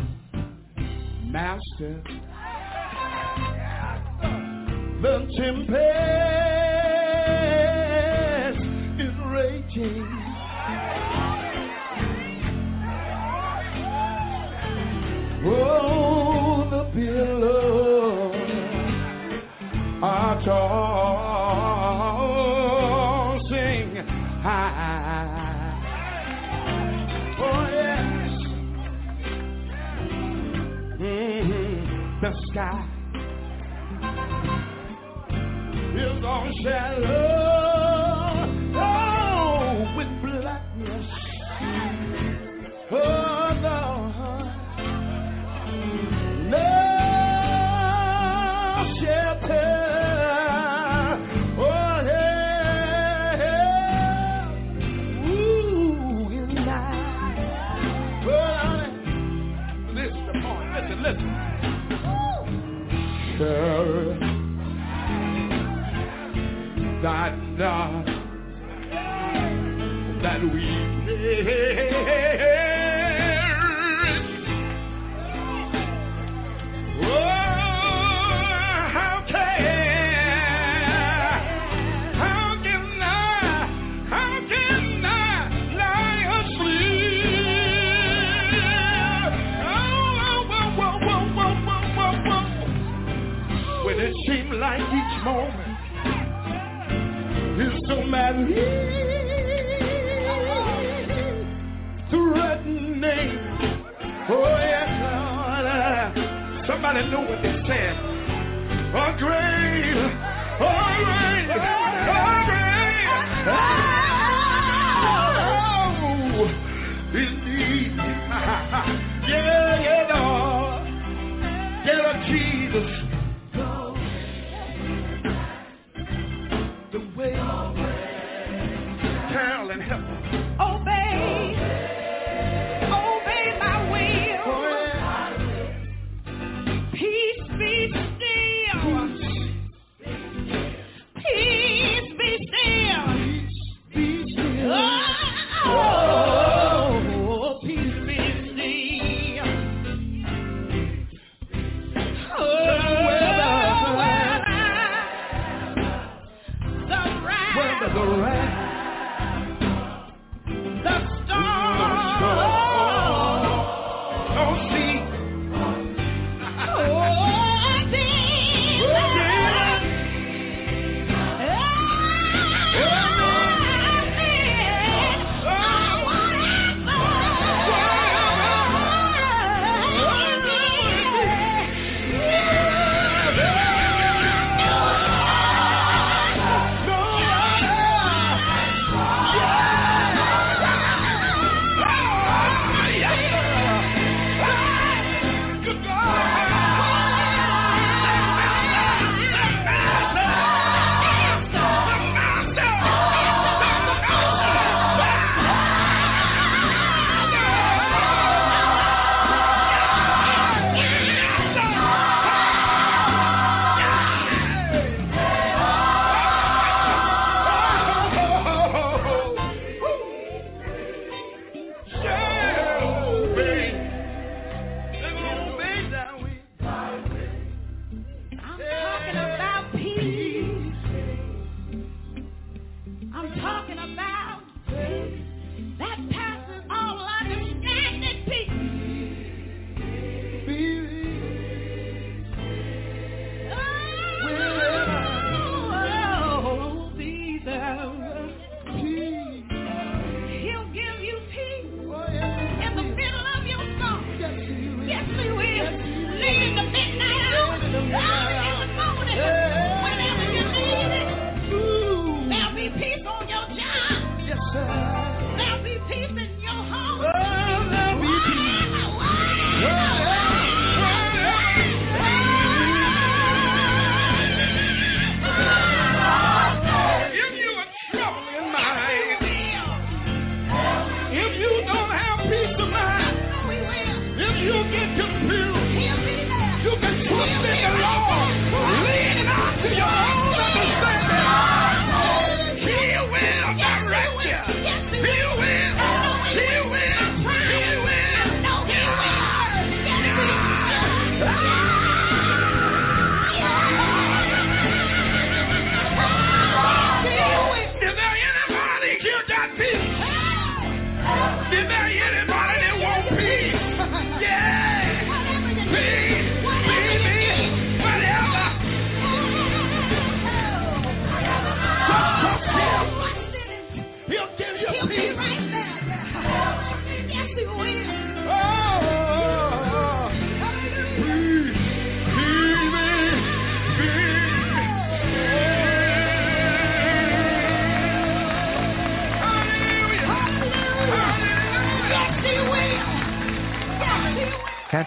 Master, the tempest is raging. Oh, the billows tossing high. Oh yes, mm-hmm. The sky is all shallow, oh, with blackness. Oh no, no shelter. Oh yeah, ooh, it's night. Oh, listen, come on, listen, listen. Sure. That not that we perish. Oh, how can how can I how can I lie asleep? Oh, whoa, whoa, whoa, whoa, whoa, whoa, whoa. When it seemed like each moment is so madly threatening. Oh yes, Lord. Somebody knew what they said. A grave, a grave, a grave. Oh, indeed. Yeah, yeah, Lord. Yeah, Lord Jesus. Carol and help. Obey, obey my will. Peace be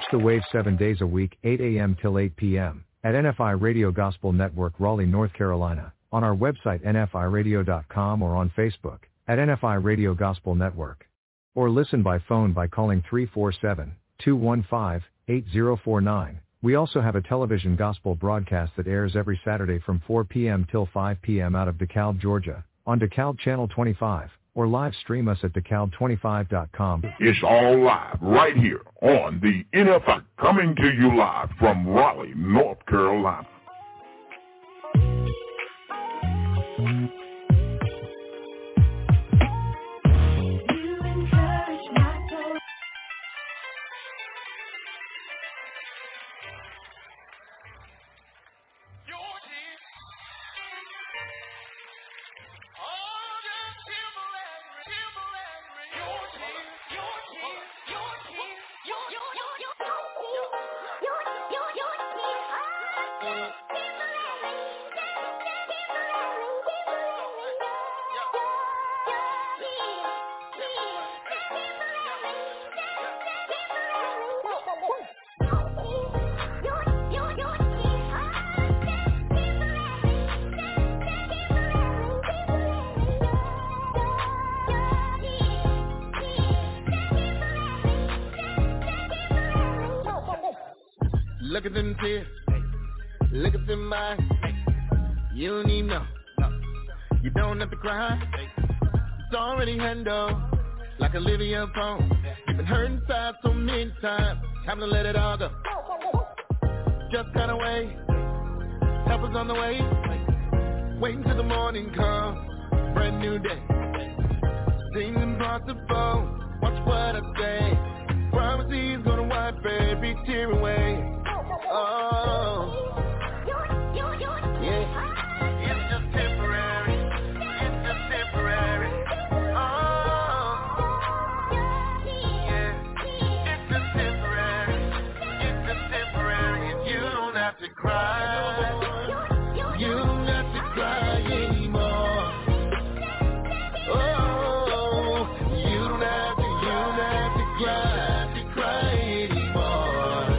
the wave seven days a week, eight a.m. till eight p.m. at N F I Radio Gospel Network, Raleigh, North Carolina, on our website N F I radio dot com or on Facebook at N F I Radio Gospel Network. Or listen by phone by calling three four seven, two one five, eight zero four nine. We also have a television gospel broadcast that airs every Saturday from four p.m. till five p.m. out of DeKalb, Georgia, on DeKalb Channel twenty-five, or live stream us at DeKalb twenty-five dot com. It's all live right here on the N F I, coming to you live from Raleigh, North Carolina. Look at them tears, look at them eyes. You don't even know, you don't have to cry. It's already handled like Olivia Pope. You've been hurt inside so many times, time to let it all go. Just kinda wait, help is on the way. Wait until the morning comes, brand new day. Seems impossible, watch what I say. Promise he's gonna wipe every tear away. Oh, yeah, it's just temporary, it's just temporary. Oh, yeah, it's just temporary, it's just temporary. And you don't have to cry, you don't have to cry anymore. Oh, you don't have to, you don't have to cry, to cry anymore.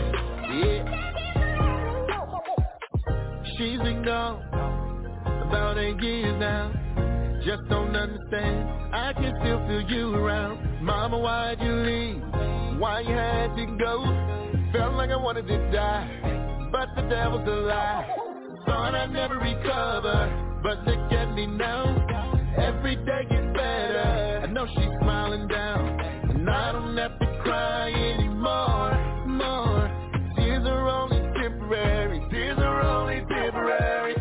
She's been gone about eight years now. Just don't understand, I can still feel you around. Mama, why'd you leave? Why you had to go? Felt like I wanted to die, but the devil's a lie. Thought I'd never recover, but look at me now. Every day gets better, I know she's smiling down, and I don't have to cry anymore, more. Tears are only temporary, tears are only temporary.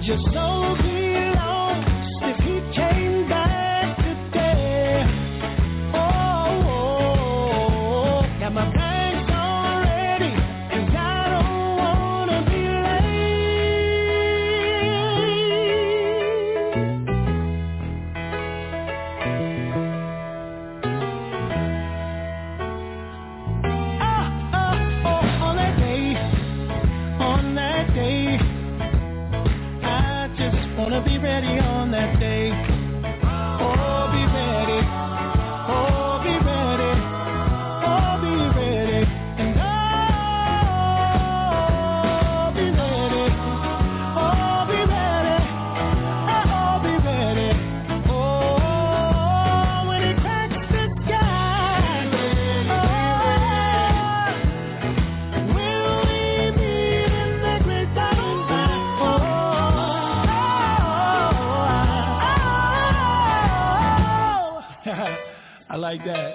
your soul belongs if he came back today. Oh, oh, oh. Now my bank's all ready, 'cause I don't wanna be wanna be ready on that day. Oh, be ready. Oh, be ready. Oh, be ready. And oh, be ready. Oh, be ready. Oh, be ready. Oh, when it cracks the sky. Oh, will we meet in the great silent night? Oh, I like that.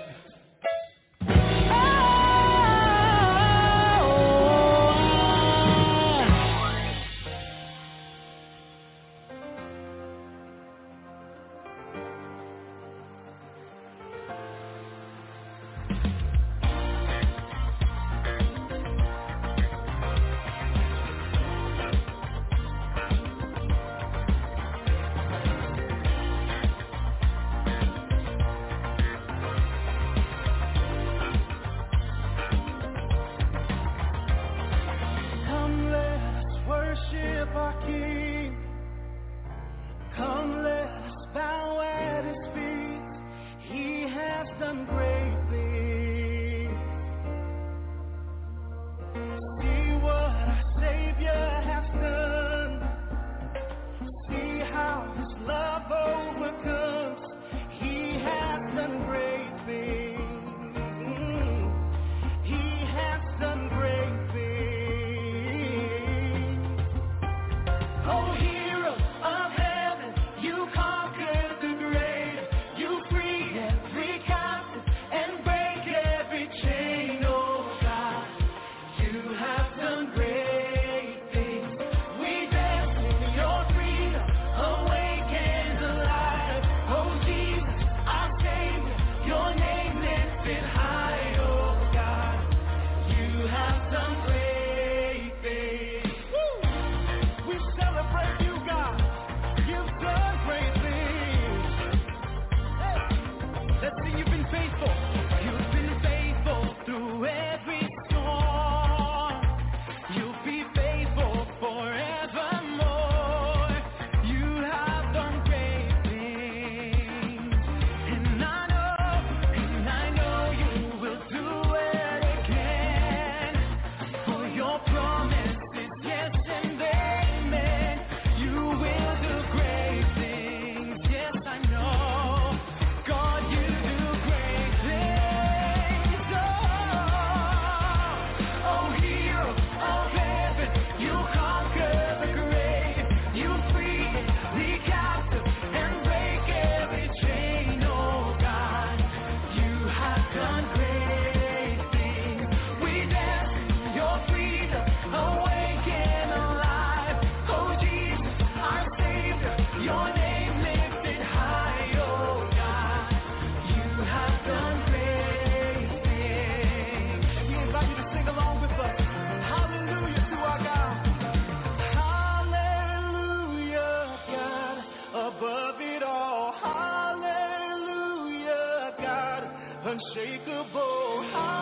Unshakable,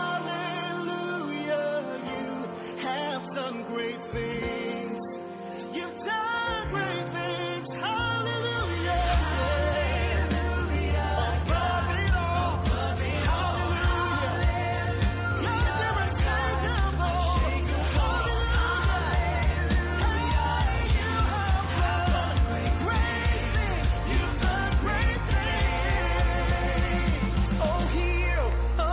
hallelujah, you have done great things. You've done great things, hallelujah, hallelujah, above it all, above it all, hallelujah, you're irresistible, hallelujah, you have done great things, you've done great things, oh, heal, oh,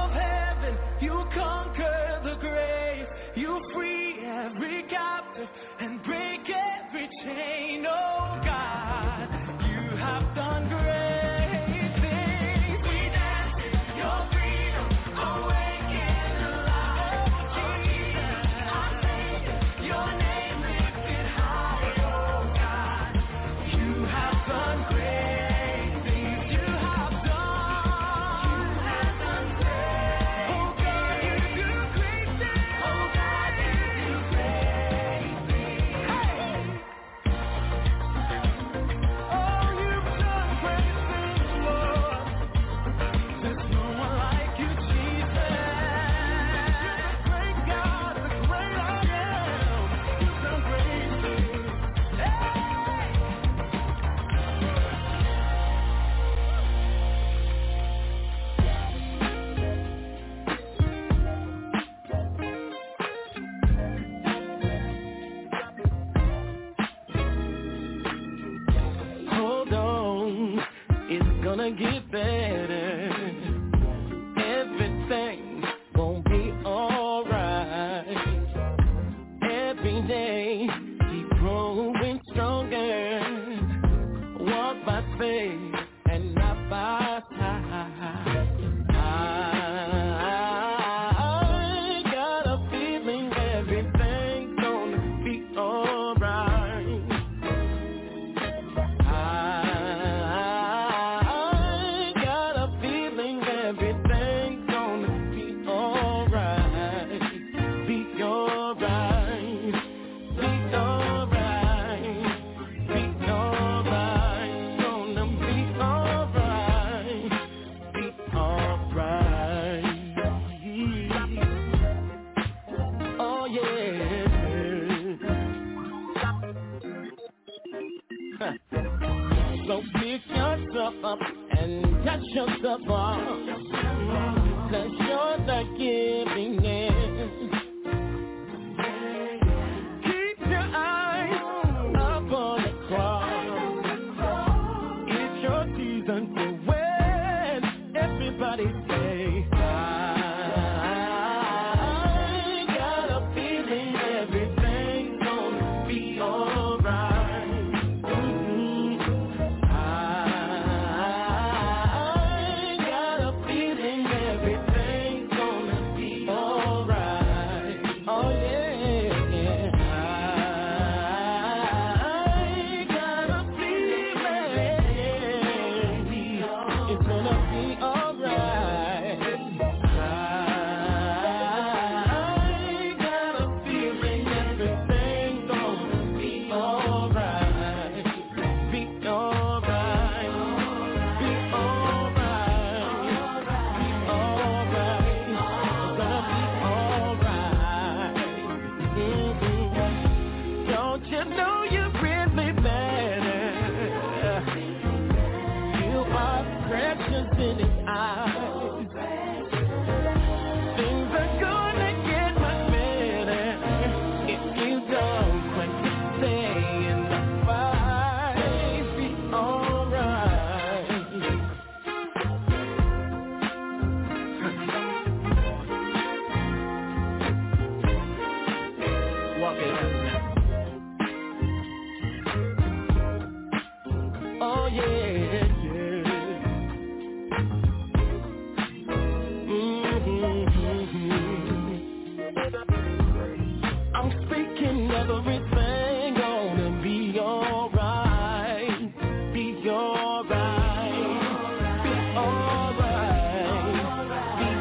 gonna get better. Everything gon' be alright. Every day, keep growing stronger. Walk by faith and not by sight. I, I got a feeling everything's gonna be alright. I, I got a feeling everything's gonna be alright. Be alright. Be alright. Be alright. Gonna be alright. Be alright. Oh yeah. So pick yourself up and touch yourself off, 'cause you're the giving end. Keep your eyes up on the cross. It's your season to win. Everybody say, I got a feeling everything's gonna be alright. Mhm. I got a feeling everything's gonna be alright. Oh yeah. I got a feeling it's gonna be alright. I got a feeling everything's gonna be alright. Be alright. Be alright. Be alright. It's gonna be alright. Mhm. Don't you know you're really better? You are precious in His eyes. Things are gonna get much better if you don't quit staying the fight. Be alright. Walk it out. Oh yeah, yeah. Mhm. I'm speaking everything gonna be alright. Be alright. Be alright. Be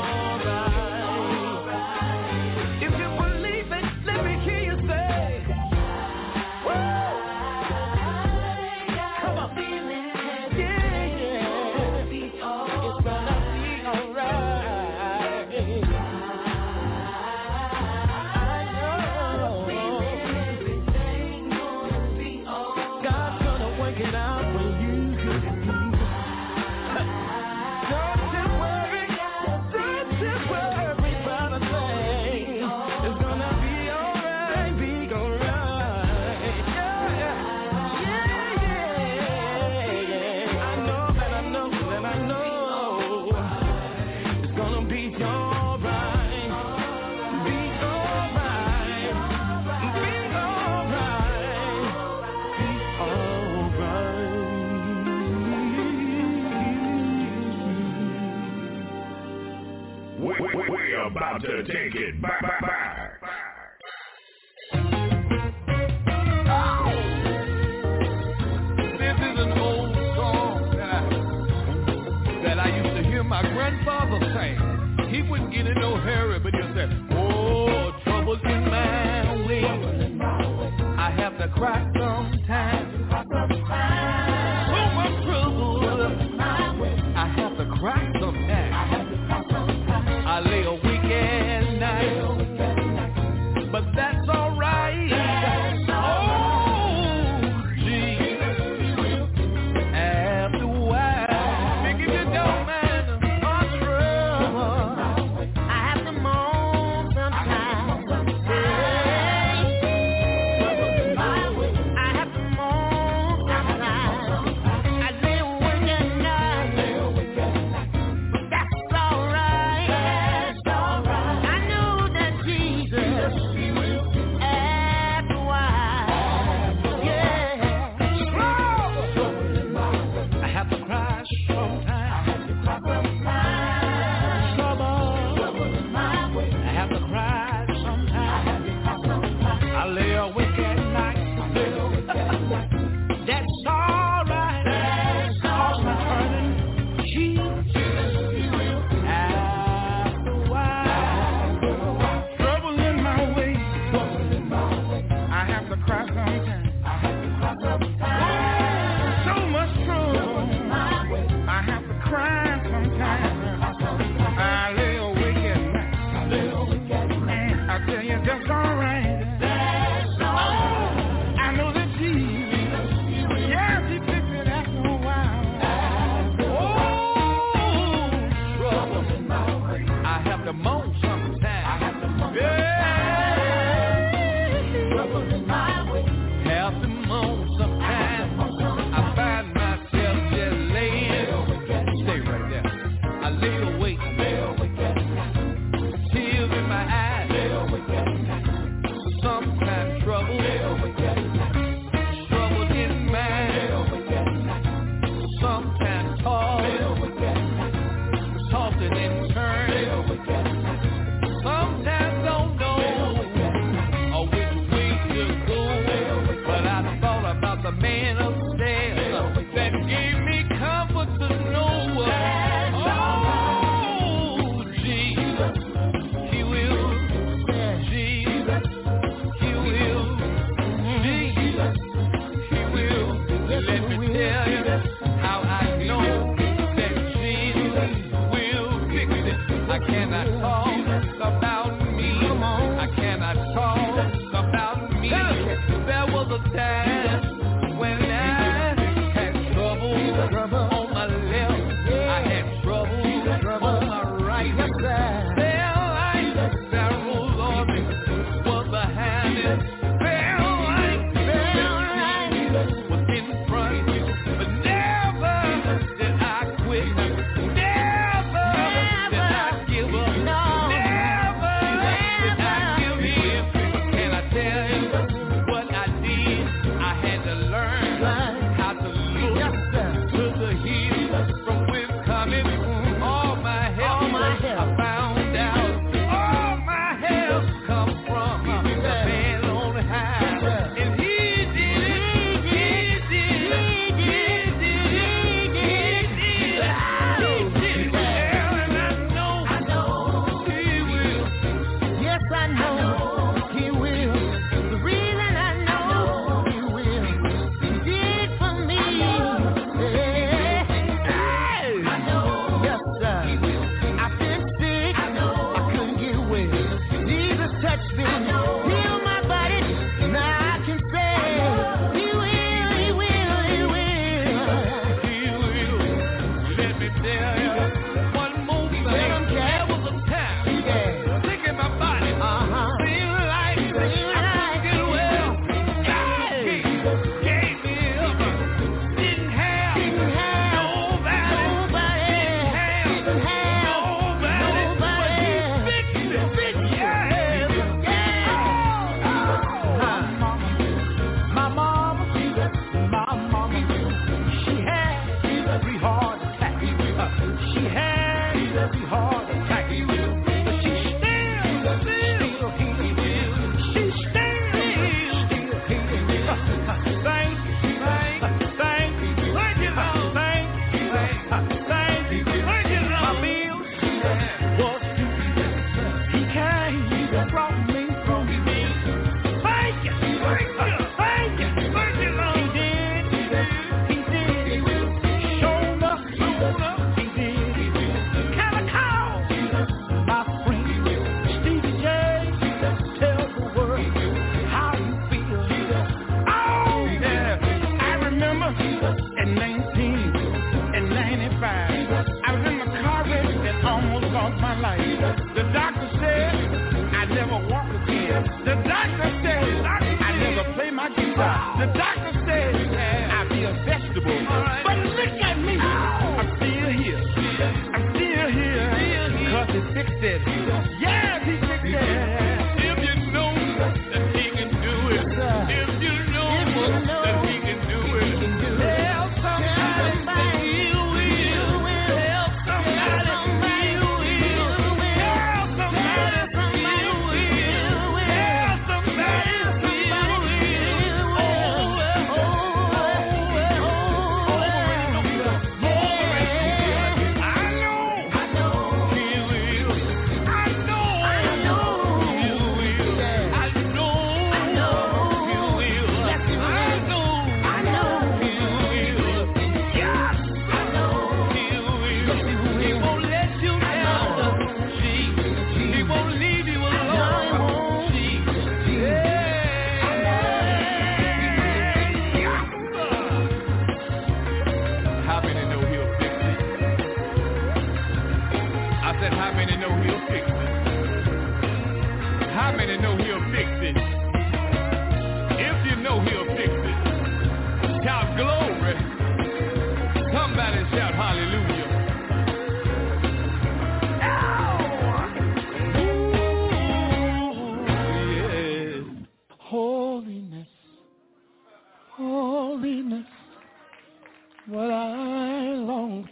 alright. If you believe it, let me hear you say, woo! Come on. Yeah, yeah. It's gonna be alright. I know. God's gonna work it out for you. Don't you worry. Don't you worry about a thing. It's gonna be alright. Be alright. Yeah, yeah. Yeah, yeah. I know that I know that I know. It's gonna be alright. Be alright. Be alright. Be alright. We, we, we're about to take it back, back, back. This is an old song that I, that I used to hear my grandfather sing. He wouldn't get in no hurry, but he'd say, oh, trouble's in my way. I have to cry sometimes. Oh, my trouble. I have to cry sometimes. I lay awake at night. But that's alright. Oh, Jesus. After a while, think if you don't mind my trouble, I have to moan sometimes. I have to moan. time when I had trouble on my left, I had trouble on my right. Felt like Pharaoh, Lord, was behind it. Felt like Pharaoh was in front, but never did I quit. Never did I give up. Never did I give in. Can I tell you what I did? I had to learn how to look to the hills from whence coming all my help. I found out all my help come from the man on high, and he did it. He did it. He did it. He did it. He did it. And I know, I know he will. Yes, I know he will. The reason I know he will, he did for me. Hey, I know. Yes, sir. I've been sick. I know. I couldn't get well. Jesus touched me. Heal my body. Now I can say he will, he will, he will. He will. Let me tell you one more thing. There was a time sick in my body. Feel like I couldn't get well. God gave me up. Didn't have nobody. Didn't have nobody. But he fixed it. Yes. My mama, my mama, she had three heart attacks. She had three heart attacks. But she still, still healed. She still, still healed. Thank you, thank you, thank you, thank you, Lord. Thank you, thank you, thank you, thank you, Lord. My bills was due. He came, he brought me through. Thank you, thank you, thank you, thank you, Lord. He did, he did, he did. Showed up, showed up, he did. Can I call my friend Stevie J? Tell the world how you feel. Oh, yeah. I remember in nineteen ninety-five, I was in my car wreck and almost lost my life. The doctor said I'd never walk again. The doctor said I'd never play my guitar. The doctor said I'd be a vegetable. But look at me. I'm still here. I'm still here. Cause he fixed it. Yes, he fixed it. If you know that he can do it. If you know that he can do it. Tell somebody that he will. Tell somebody that he will. Tell somebody that he will. Tell somebody that he will. Oh, oh, oh, oh, I know, I know he will. I know, I know he will. I know, I know he will. I know, I know he will. Yes, I know he will. He won't let you down. He won't leave you alone. How many know he'll fix it? I said, how many know he'll fix it? How many know he'll fix it? If you know he'll fix it, shout glory. Somebody shout hallelujah. Ooh, yeah. Holiness, holiness, what I long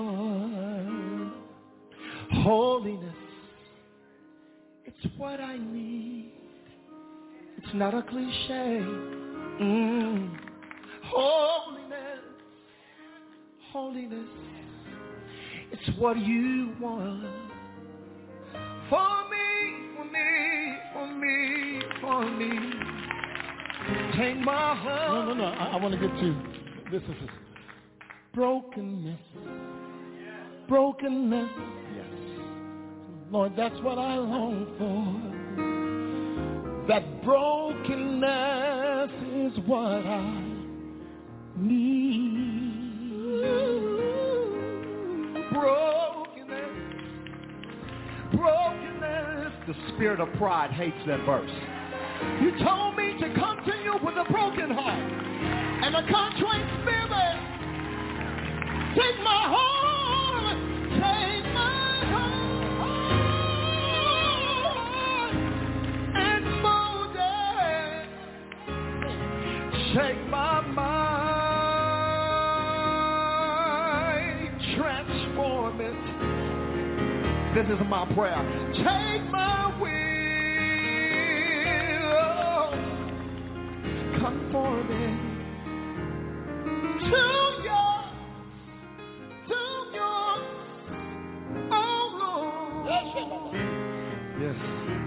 for. Holiness, it's what I need. It's not a cliche. Mm. Holiness, holiness, it's what you want. For me, for me, for me, for me. Take my heart. No, no, no. I, I want to get to this. Is this. Brokenness. Brokenness. Yes. Lord, that's what I long for. That brokenness is what I need. Brokenness, brokenness. The spirit of pride hates that verse. You told me to come to you with a broken heart and a contrite spirit. Take my heart, take my heart and mold it. Take my mind, transform it. This is my prayer. Take my will, conform it to your, to your own Lord. Yes.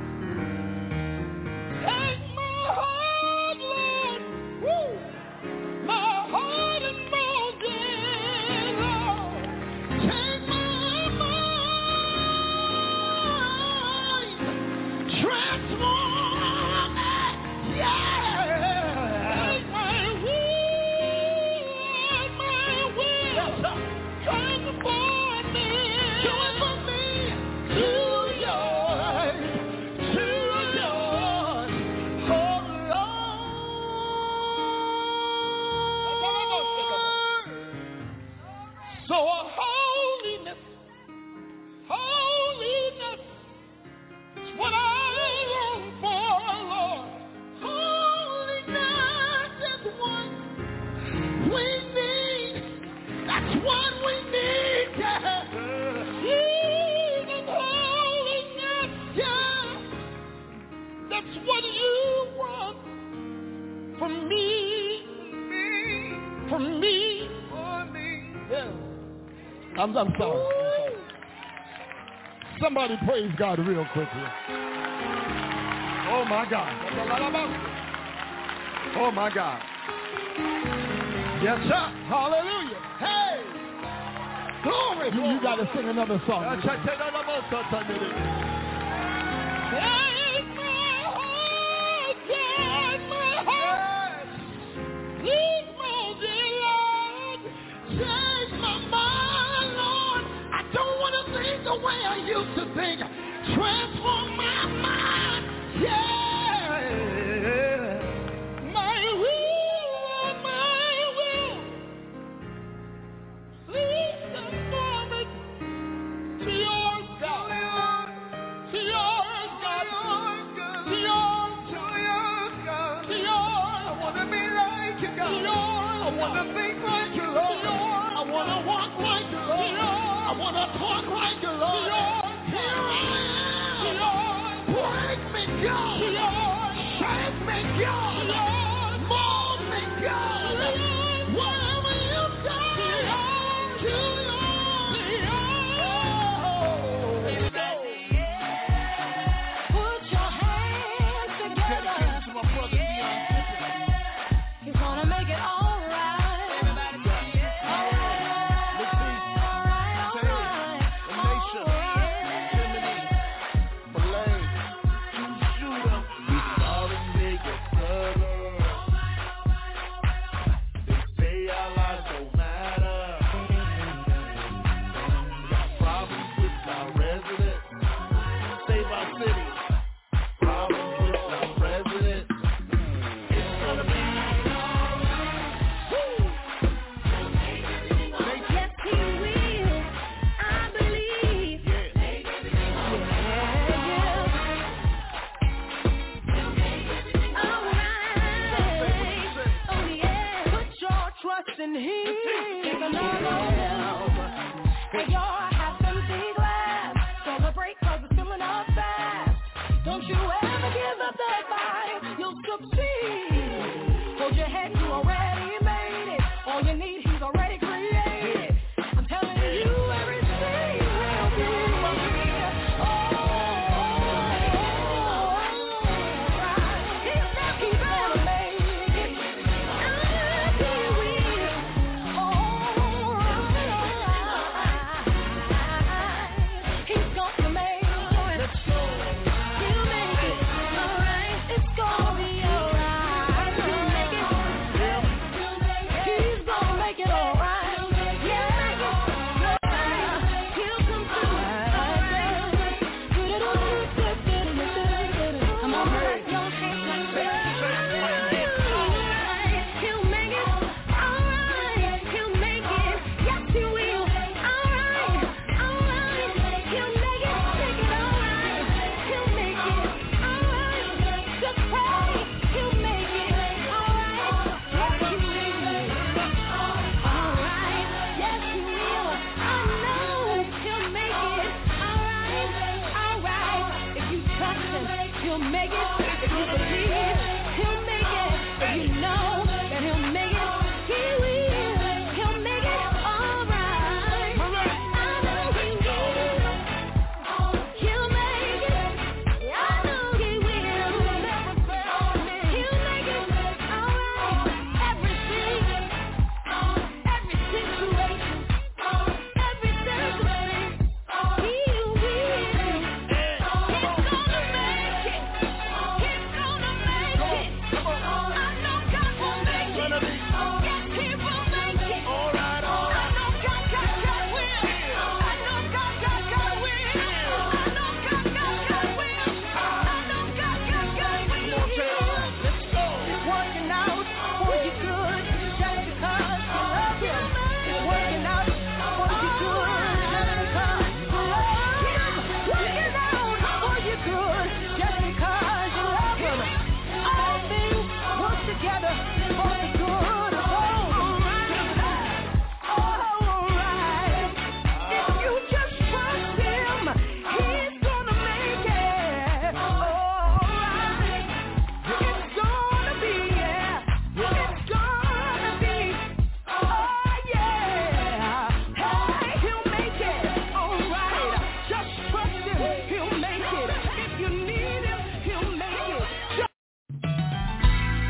Take my heart, Lord. Woo. My heart and mold it, Lord. Take my mind, transform it, yeah. Take my will, my will, transform me, do it for me, to yours, to yours, oh Lord. So a holiness, holiness is what I long for, Lord. Holiness is what we need. That's what we need, yeah. Jesus, holiness, yeah. That's what you want from me, from me, for me, yeah. I'm, I'm sorry. I'm sorry. Somebody praise God real quickly. Oh my God. Oh my God. Yes, sir. Hallelujah. Hey. Glory. You, you got to sing another song. Take my heart, take my heart. Please, my dear Lord, take my mind, Lord. I don't want to think the way I used to think. Transform my mind, yeah. My will, my will. Please conform it to yours, God. To yours, God. To yours, to yours, God. To yours. I want to be like you, God. To yours. I want to think like you, Lord. To yours. I want to walk like you, Lord. To yours. I want to talk like you, Lord. To yours. Here I am. To yours. Break me, God. To yours. Shake me, God. To yours. Mold me, God. To yours. Whatever you've done. To yours. To yours. To yours. Put your hands together. To my brother, Dion Tippett. He's gonna make it all right. Everybody got it. All right, Let's see. all right, all Say it. right. The nation. Timothy. Malay. Judah. We sorry, nigga.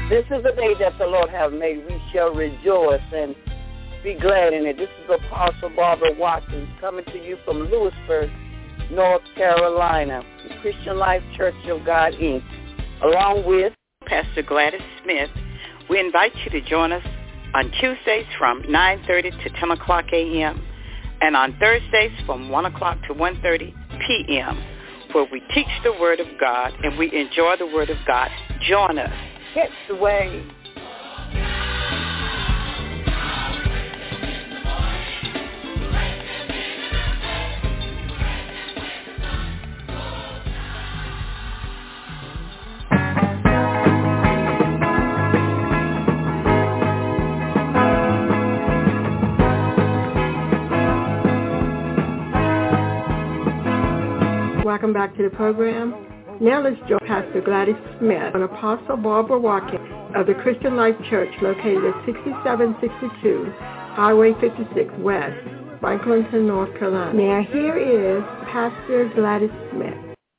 This is the day that the Lord has made. We shall rejoice and be glad in it. This is Apostle Barbara Watkins coming to you from Lewisburg, North Carolina, the Christian Life Church of God, Incorporated, along with Pastor Gladys Smith. We invite you to join us on Tuesdays from nine thirty to ten o'clock a.m. and on Thursdays from one o'clock to one thirty p.m. where we teach the Word of God and we enjoy the Word of God. Join us. Catch the wave. Welcome back to the program. Now let's join Pastor Gladys Smith and Apostle Barbara Watkins of the Christian Life Church located at sixty-seven sixty-two Highway fifty-six West, Franklinton, North Carolina. Now here is Pastor Gladys Smith.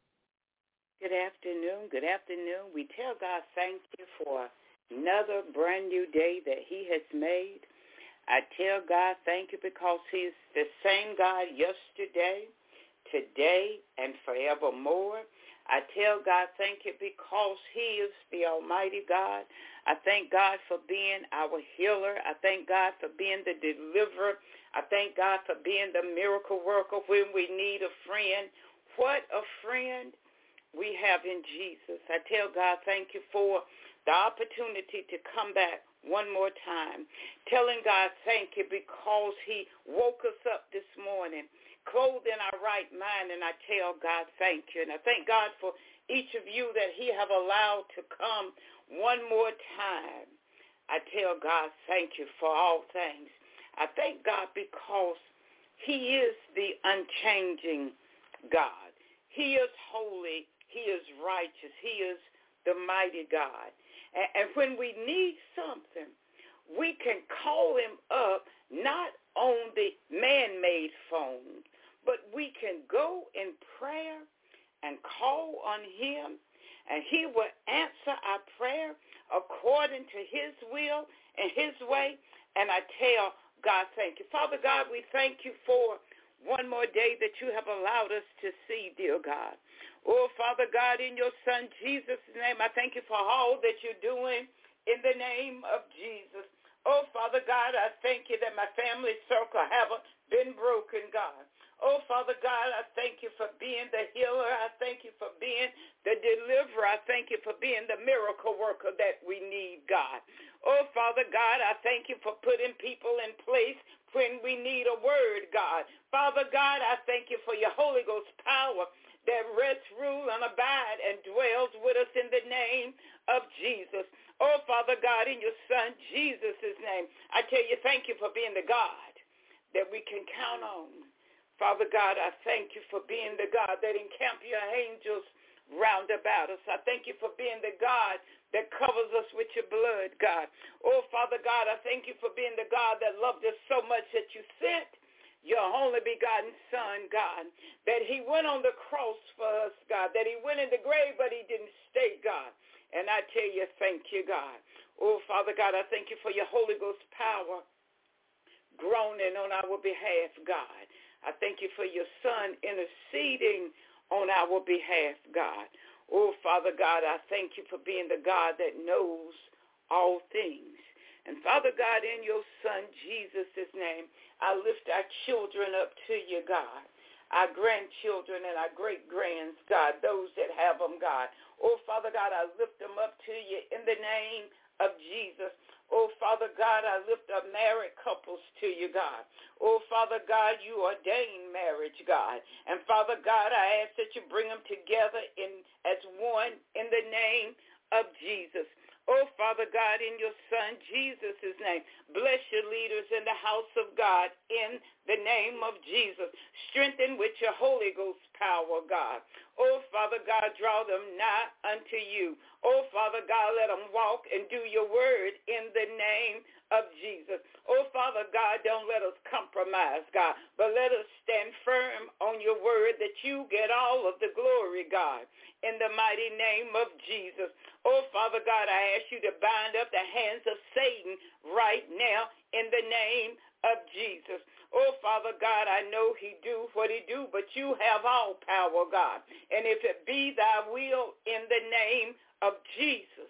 Good afternoon. Good afternoon. We tell God thank you for another brand new day that he has made. I tell God thank you because he's the same God yesterday, today, and forevermore. I tell God thank you because he is the Almighty God. I thank God for being our healer. I thank God for being the deliverer. I thank God for being the miracle worker when we need a friend. What a friend we have in Jesus. I tell God thank you for the opportunity to come back one more time, telling God thank you because he woke us up this morning, clothed in our right mind, and I tell God thank you. And I thank God for each of you that he have allowed to come one more time. I tell God thank you for all things. I thank God because he is the unchanging God. He is holy. He is righteous. He is the mighty God. And, and when we need something, we can call him up not on the man-made phone, but we can go in prayer and call on him, and he will answer our prayer according to his will and his way. And I tell God thank you. Father God, we thank you for one more day that you have allowed us to see, dear God. Oh, Father God, in your Son Jesus' name, I thank you for all that you're doing in the name of Jesus. Oh, Father God, I thank you that my family circle haven't been broken, God. Oh, Father God, I thank you for being the healer. I thank you for being the deliverer. I thank you for being the miracle worker that we need, God. Oh, Father God, I thank you for putting people in place when we need a word, God. Father God, I thank you for your Holy Ghost power that rests, rule, and abide and dwells with us in the name of Jesus. Oh, Father God, in your Son Jesus' name, I tell you thank you for being the God that we can count on. Father God, I thank you for being the God that encamp your angels round about us. I thank you for being the God that covers us with your blood, God. Oh, Father God, I thank you for being the God that loved us so much that you sent your only begotten Son, God, that he went on the cross for us, God, that he went in the grave, but he didn't stay, God. And I tell you, thank you, God. Oh, Father God, I thank you for your Holy Ghost power groaning on our behalf, God. I thank you for your Son interceding on our behalf, God. Oh, Father God, I thank you for being the God that knows all things. And Father God, in your Son Jesus' name, I lift our children up to you, God. Our grandchildren and our great-grands, God, those that have them, God. Oh, Father God, I lift them up to you in the name of Jesus. Oh, Father God, I lift up married couples to you, God. Oh, Father God, you ordain marriage, God. And Father God, I ask that you bring them together in as one in the name of Jesus. Oh, Father God, in your Son Jesus' name, bless your leaders in the house of God in the name of Jesus. Strengthen with your Holy Ghost power, God. Oh, Father God, draw them nigh unto you. Oh, Father God, let them walk and do your word in the name of Jesus. Oh, Father God, don't let us compromise, God, but let us stand firm on your word that you get all of the glory, God, in the mighty name of Jesus. Oh, Father God, I ask you to bind up the hands of Satan right now in the name of Jesus. Oh, Father God, I know he do what he do, but you have all power, God. And if it be thy will in the name of Jesus,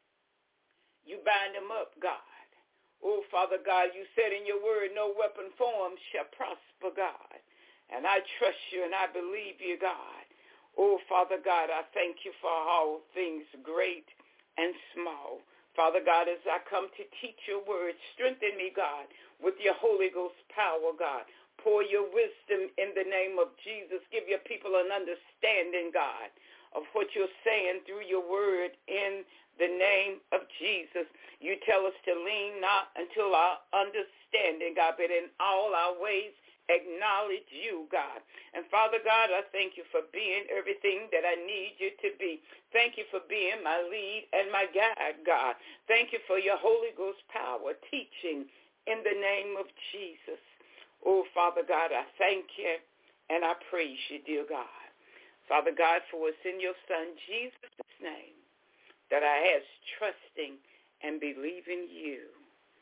you bind him up, God. Oh, Father God, you said in your word, no weapon formed shall prosper, God. And I trust you and I believe you, God. Oh, Father God, I thank you for all things great and small. Father God, as I come to teach your word, strengthen me, God, with your Holy Ghost power, God. Pour your wisdom in the name of Jesus. Give your people an understanding, God, of what you're saying through your word in the name of Jesus. You tell us to lean not until our understanding, God, but in all our ways acknowledge you, God. And Father God, I thank you for being everything that I need you to be. Thank you for being my lead and my guide, God. Thank you for your Holy Ghost power teaching in the name of Jesus. Oh, Father God, I thank you and I praise you, dear God. Father God, for it's in your Son Jesus' name that I ask, trusting and believing you.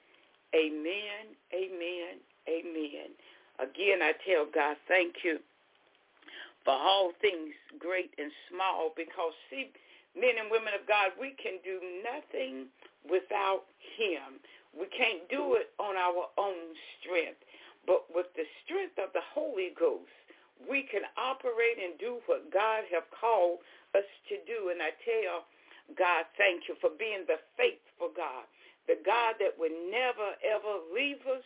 Amen, amen, amen. Again, I tell God, thank you for all things great and small, because, see, men and women of God, we can do nothing without him. We can't do it on our own strength, but with the strength of the Holy Ghost, we can operate and do what God have called us to do. And I tell God, thank you for being the faithful God, the God that would never, ever leave us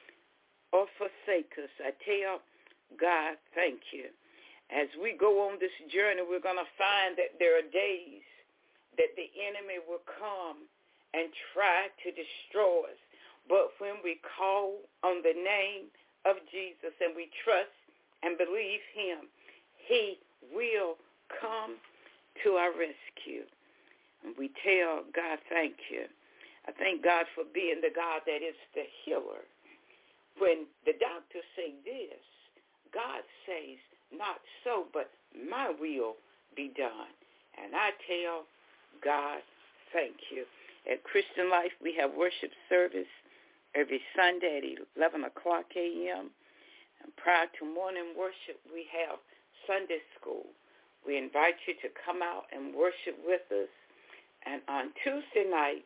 or forsake us. I tell God, thank you. As we go on this journey, we're going to find that there are days that the enemy will come and try to destroy us. But when we call on the name of Jesus and we trust and believe him, he will come to our rescue. And we tell God, thank you. I thank God for being the God that is the healer. When the doctors say this, God says, not so, but my will be done. And I tell God, thank you. At Christian Life, we have worship service every Sunday at eleven o'clock a.m. And prior to morning worship, we have Sunday school. We invite you to come out and worship with us. And on Tuesday nights,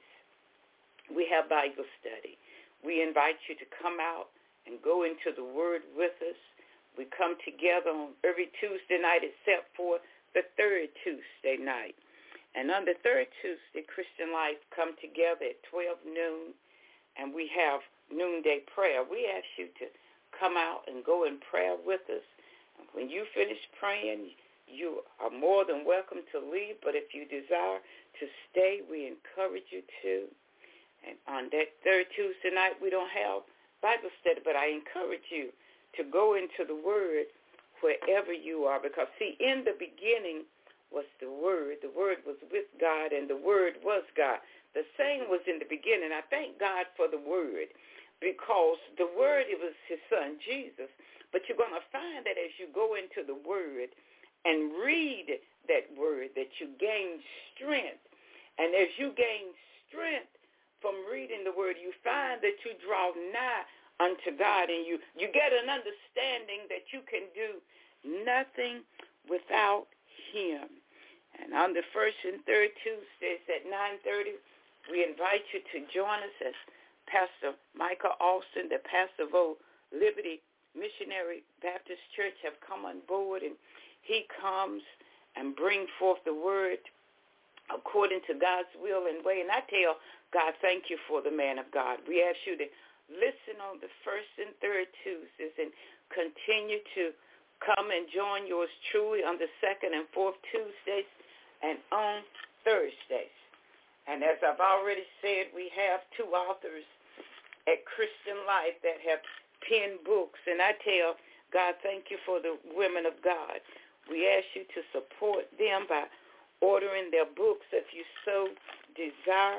we have Bible study. We invite you to come out and go into the Word with us. We come together on every Tuesday night except for the third Tuesday night. And on the third Tuesday, Christian Life come together at twelve noon, and we have noonday prayer. We ask you to come out and go in prayer with us. And when you finish praying, you are more than welcome to leave, but if you desire to stay, we encourage you to. And on that third Tuesday night, we don't have Bible study, but I encourage you to go into the Word wherever you are, because, see, in the beginning was the Word. The Word was with God, and the Word was God. The same was in the beginning. I thank God for the Word, because the Word, it was his Son, Jesus. But you're going to find that as you go into the Word and read that Word, that you gain strength. And as you gain strength from reading the Word, you find that you draw nigh unto God, and you, you get an understanding that you can do nothing without him. And on the first and third Tuesdays at nine thirty, we invite you to join us as Pastor Michael Alston, the pastor of Liberty Missionary Baptist Church, have come on board, and he comes and brings forth the Word according to God's will and way. And I tell God, thank you for the man of God. We ask you to listen on the first and third Tuesdays and continue to come and join yours truly on the second and fourth Tuesdays and on Thursdays. And as I've already said, we have two authors at Christian Life that have penned books. And I tell God, thank you for the women of God. We ask you to support them by ordering their books if you so desire.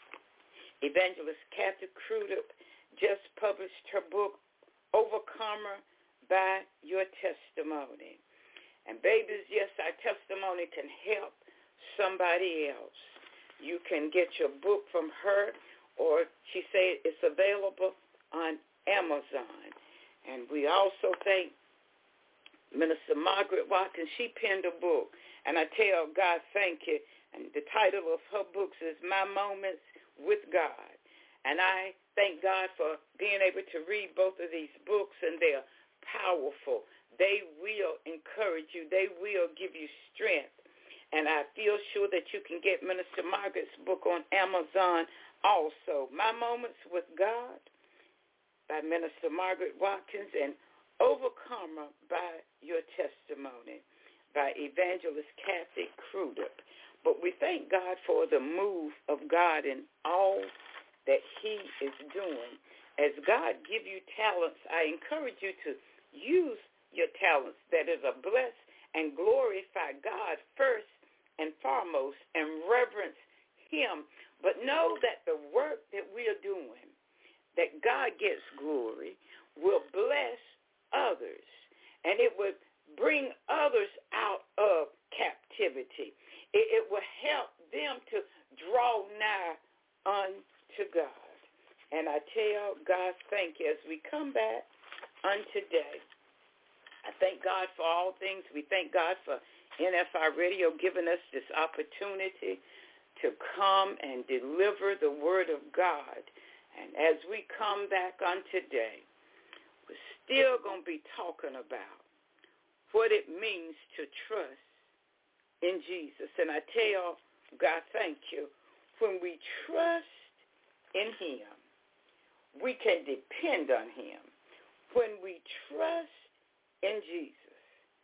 Evangelist Kathy Crudup just published her book, Overcomer by Your Testimony. And babies, yes, our testimony can help somebody else. You can get your book from her, or she said it's available on Amazon. And we also thank Minister Margaret Watkins. She penned a book, and I tell God thank you. And the title of her books is My Moments with God. And I thank God for being able to read both of these books, and they're powerful. They will encourage you. They will give you strength. And I feel sure that you can get Minister Margaret's book on Amazon also. My Moments with God by Minister Margaret Watkins, and Overcomer by Your Testimony by Evangelist Kathy Crudup. But we thank God for the move of God in all that he is doing. As God give you talents, I encourage you to use your talents that is a bless and glorify God first and foremost, and reverence him. But know that the work that we are doing, that God gets glory, will bless others, and it will bring others out of captivity. It, it will help them to draw nigh unto God. And I tell God thank you. As we come back on today, I thank God for all things. We thank God for N F I Radio giving us this opportunity to come and deliver the word of God. And as we come back on today, we're still going to be talking about what it means to trust in Jesus. And I tell God thank you. When we trust in him, we can depend on him. When we trust in Jesus,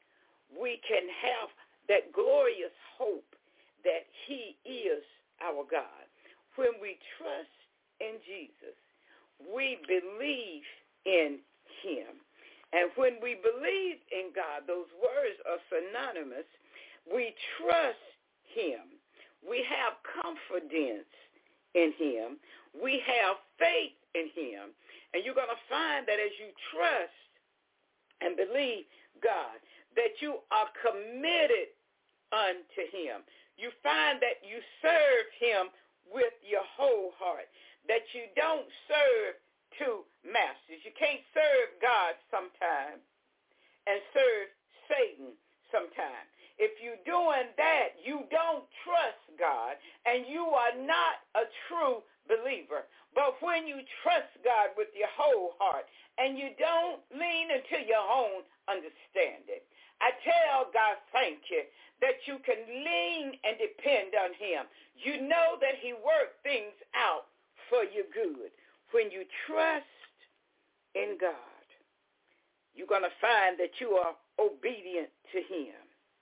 we can have that glorious hope that he is our God. When we trust in Jesus, we believe in him. And when we believe in God, those words are synonymous. We trust him. We have confidence in him. We have faith in him. And you're going to find that as you trust and believe God, that you are committed unto him. You find that you serve him with your whole heart, that you don't serve two masters. You can't serve God sometime and serve Satan sometime. If you're doing that, you don't trust God, and you are not a true believer. But when you trust God with your whole heart, and you don't lean into your own understanding, I tell God thank you that you can lean and depend on him. You know that he worked things out for your good. When you trust in God, you're going to find that you are obedient to him.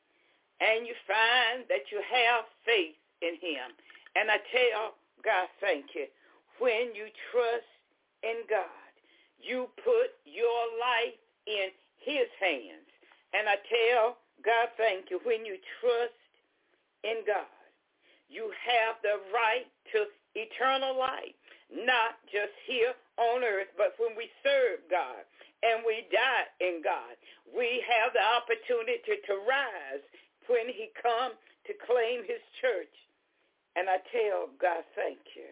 And you find that you have faith in him. And I tell God thank you. When you trust in God, you put your life in his hands. And I tell God thank you. When you trust in God, you have the right to eternal life, not just here on earth, but when we serve God and we die in God, we have the opportunity to rise when he comes to claim his church. And I tell God thank you.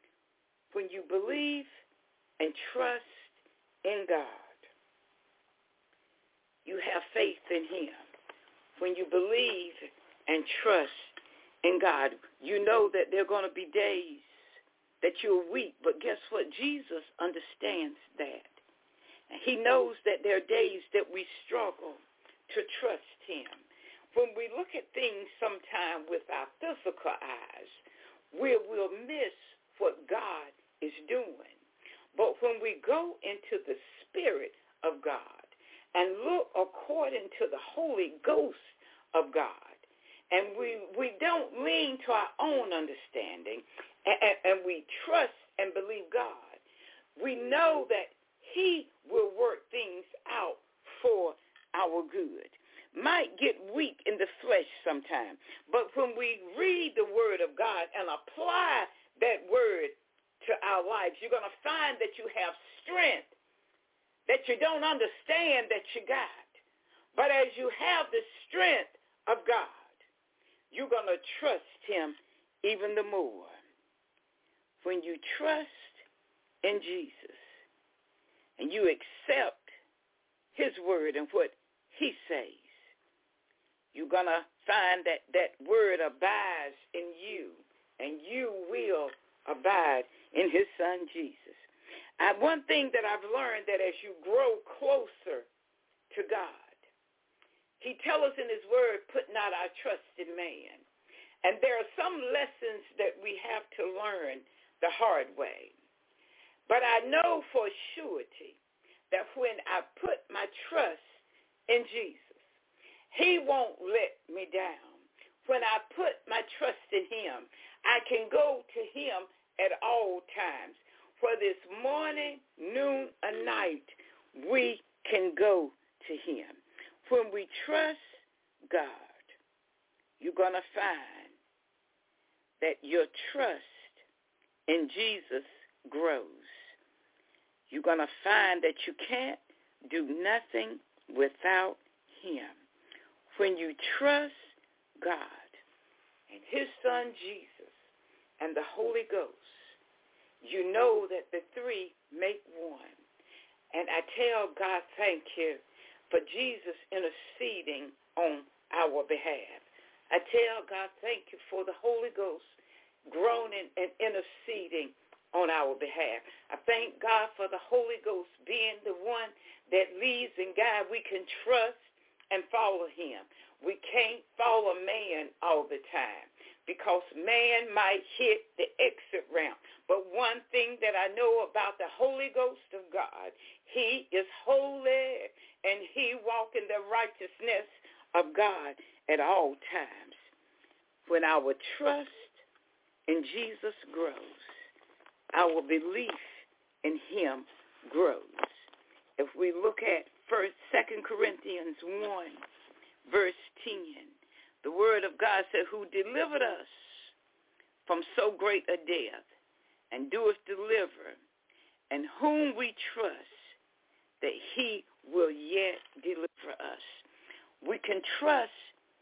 When you believe and trust in God, you have faith in him. When you believe and trust in God, you know that there are going to be days that you're weak. But guess what? Jesus understands that. And he knows that there are days that we struggle to trust him. When we look at things sometime with our physical eyes, we will miss what God is doing. But when we go into the Spirit of God and look according to the Holy Ghost of God, and we, we don't lean to our own understanding, and, and we trust and believe God, we know that he will work things out for our good. might get weak in the flesh sometimes. But when we read the word of God and apply that word to our lives, you're going to find that you have strength that you don't understand that you got. But as you have the strength of God, you're going to trust him even the more. When you trust in Jesus and you accept his word and what he says, you're going to find that that word abides in you, and you will abide in his son Jesus. I, one thing that I've learned, that as you grow closer to God, he tells us in his word, put not our trust in man. And there are some lessons that we have to learn the hard way. But I know for surety that when I put my trust in Jesus, he won't let me down. When I put my trust in him, I can go to him at all times. Whether it's morning, noon, or night, we can go to him. When we trust God, you're going to find that your trust in Jesus grows. You're going to find that you can't do nothing without him. When you trust God and his son Jesus and the Holy Ghost, you know that the three make one. And I tell God thank you for Jesus interceding on our behalf. I tell God thank you for the Holy Ghost groaning and interceding on our behalf. I thank God for the Holy Ghost being the one that leads and guides. We can trust and follow him. We can't follow man all the time because man might hit the exit ramp. But one thing that I know about the Holy Ghost of God, he is holy and he walks in the righteousness of God at all times. When our trust in Jesus grows, our belief in him grows. If we look at First, Second Corinthians one, verse ten, the word of God said, who delivered us from so great a death, and doeth deliver, and whom we trust that he will yet deliver us. We can trust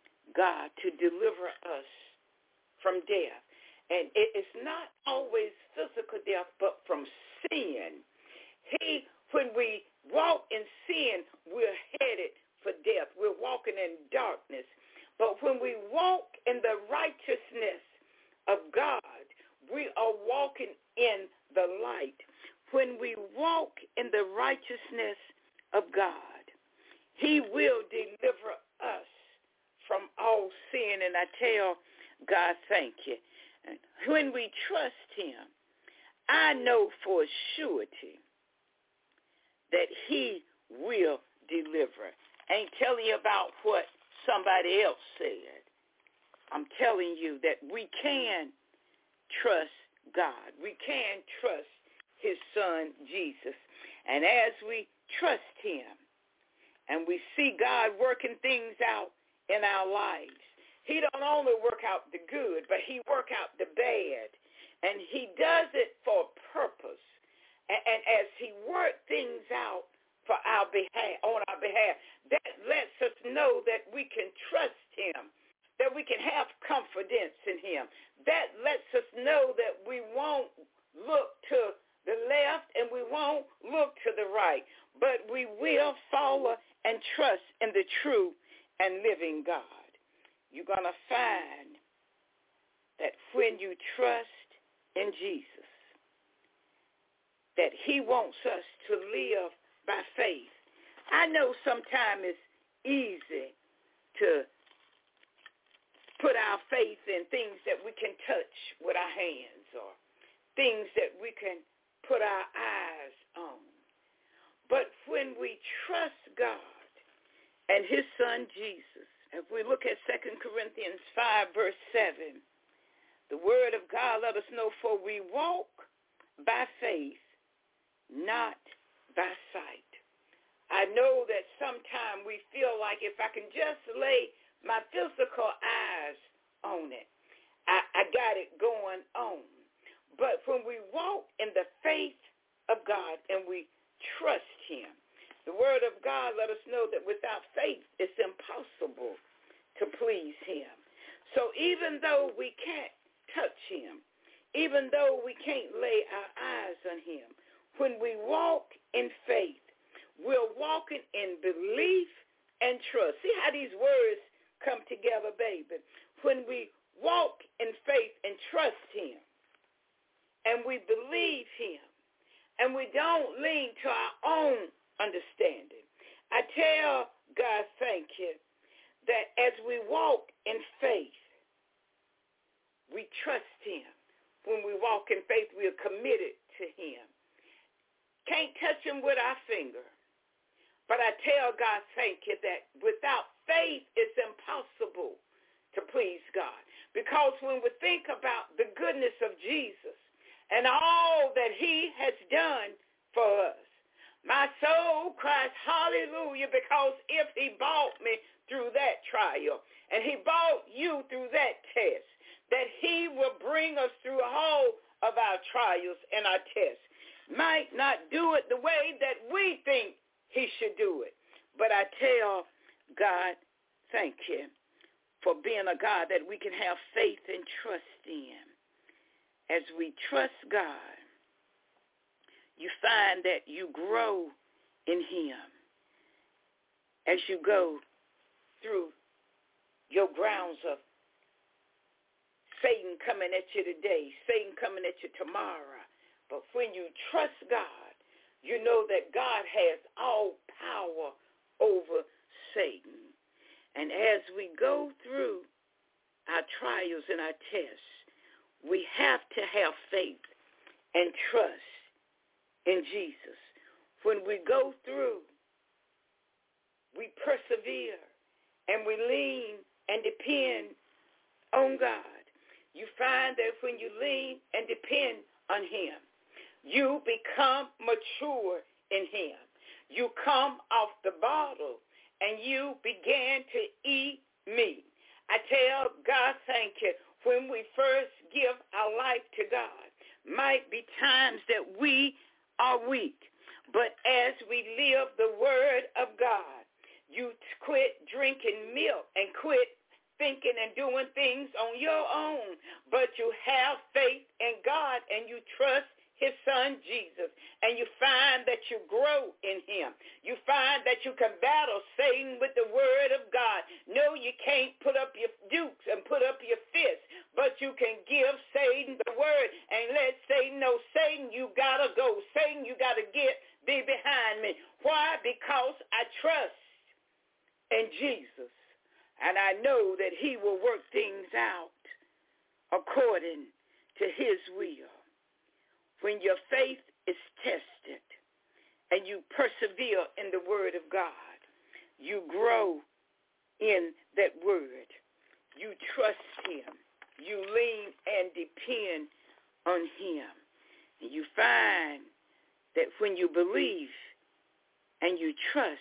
God to deliver us from death. And it is not always physical death, but from sin. He, when we walk in sin, we're headed for death. We're walking in darkness. But when we walk in the righteousness of God, we are walking in the light. When we walk in the righteousness of God, he will deliver us from all sin. And I tell God, thank you. And when we trust him, I know for surety that he will deliver. I ain't telling you about what somebody else said. I'm telling you that we can trust God. We can trust his son, Jesus. And as we trust him and we see God working things out in our lives, he don't only work out the good, but he work out the bad. And he does it for a purpose. And, and as he works things out for our behalf, on our behalf, that lets us know that we can trust him, that we can have confidence in him. That lets us know that we won't look to the left and we won't look to the right, but we will follow and trust in the true and living God. You're going to find that when you trust in Jesus, that he wants us to live by faith. I know sometimes it's easy to put our faith in things that we can touch with our hands or things that we can put our eyes on. But when we trust God and his son Jesus, if we look at Second Corinthians five, verse seven, the word of God let us know, for we walk by faith, not by sight. I know that sometimes time we feel like if I can just lay my physical eyes on it, I, I got it going on. But when we walk in the faith of God and we trust him, the word of God let us know that without faith it's impossible to please him. So even though we can't touch him, even though we can't lay our eyes on him, when we walk in faith, we're walking in belief and trust. See how these words come together, baby. When we walk in faith and trust him, and we believe him, and we don't lean to our own understanding, I tell God thank you that as we walk in faith, we trust him. When we walk in faith, we are committed to him. Can't touch him with our finger. But I tell God thank you that without faith, it's impossible to please God. Because when we think about the goodness of Jesus and all that he has done for us, my soul cries hallelujah, because if he brought me through that trial and he brought you through that test, that he will bring us through all of our trials and our tests. Might not do it the way that we think he should do it. But I tell God, thank you for being a God that we can have faith and trust in. As we trust God, you find that you grow in him. As you go through your grounds of Satan coming at you today, Satan coming at you tomorrow. But when you trust God, you know that God has all power over Satan. And as we go through our trials and our tests, we have to have faith and trust in Jesus. When we go through, we persevere and we lean and depend on God. You find that when you lean and depend on him, you become mature in him. You come off the bottle and you begin to eat meat. I tell God thank you. When we first give our life to God, might be times that we are weak. But as we live the word of God, you quit drinking milk and quit thinking and doing things on your own, but you have faith in God and you trust his son Jesus, and you find that you grow in him. You find that you can battle Satan with the word of God. No, you can't put up your dukes and put up your fists, but you can give Satan the word and let Satan know, Satan, you gotta go. Satan, you gotta get thee behind me. Why? Because I trust in Jesus. And I know that he will work things out according to his will. When your faith is tested and you persevere in the word of God, you grow in that word. You trust him. You lean and depend on him. And you find that when you believe and you trust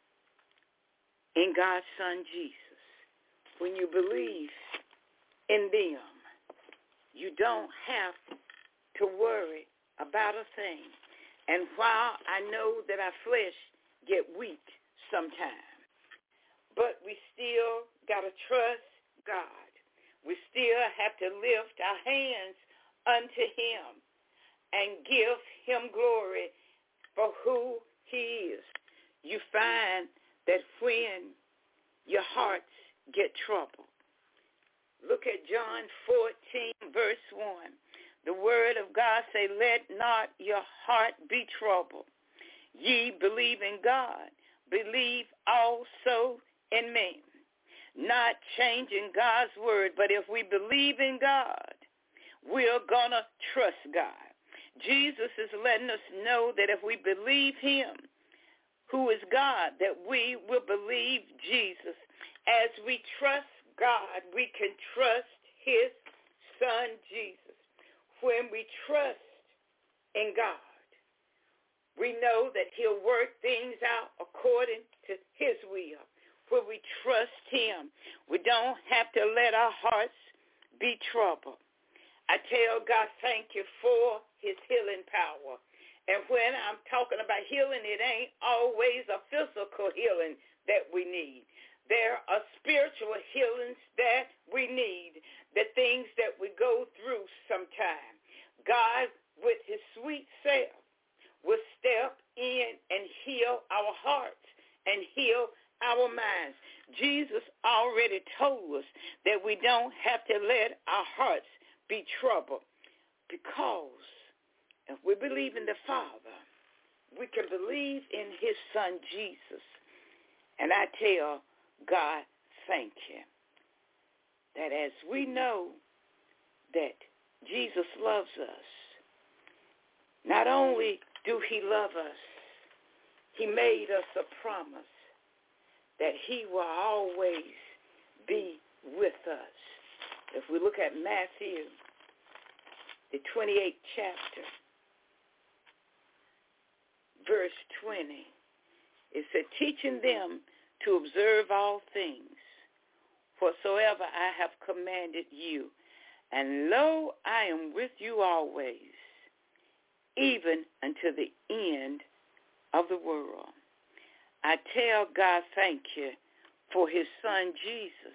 in God's son Jesus, when you believe in them, you don't have to worry about a thing. And while I know that our flesh get weak sometimes, but we still got to trust God. We still have to lift our hands unto him and give him glory for who he is. You find that when your hearts get troubled, look at John fourteen, verse one. The word of God say, let not your heart be troubled. Ye believe in God, believe also in me. Not changing God's word, but if we believe in God, we're going to trust God. Jesus is letting us know that if we believe him, who is God, that we will believe Jesus. As we trust God, we can trust his son Jesus. When we trust in God, we we know that he'll work things out according to his will. Where we trust him, we don't have to let our hearts be troubled. I tell God, thank you for his healing power. And when I'm talking about healing, it ain't always a physical healing that we need. There are spiritual healings that we need, the things that we go through sometime. God, with his sweet self, will step in and heal our hearts and heal our minds. Jesus already told us that we don't have to let our hearts be troubled, because if we believe in the Father, we can believe in his son Jesus. And I tell God, thank you, that as we know that Jesus loves us, not only do he love us, he made us a promise that he will always be with us. If we look at Matthew, the twenty-eighth chapter, verse twenty, it said, teaching them to observe all things, whatsoever I have commanded you. And lo, I am with you always, even unto the end of the world. I tell God, thank you for his son Jesus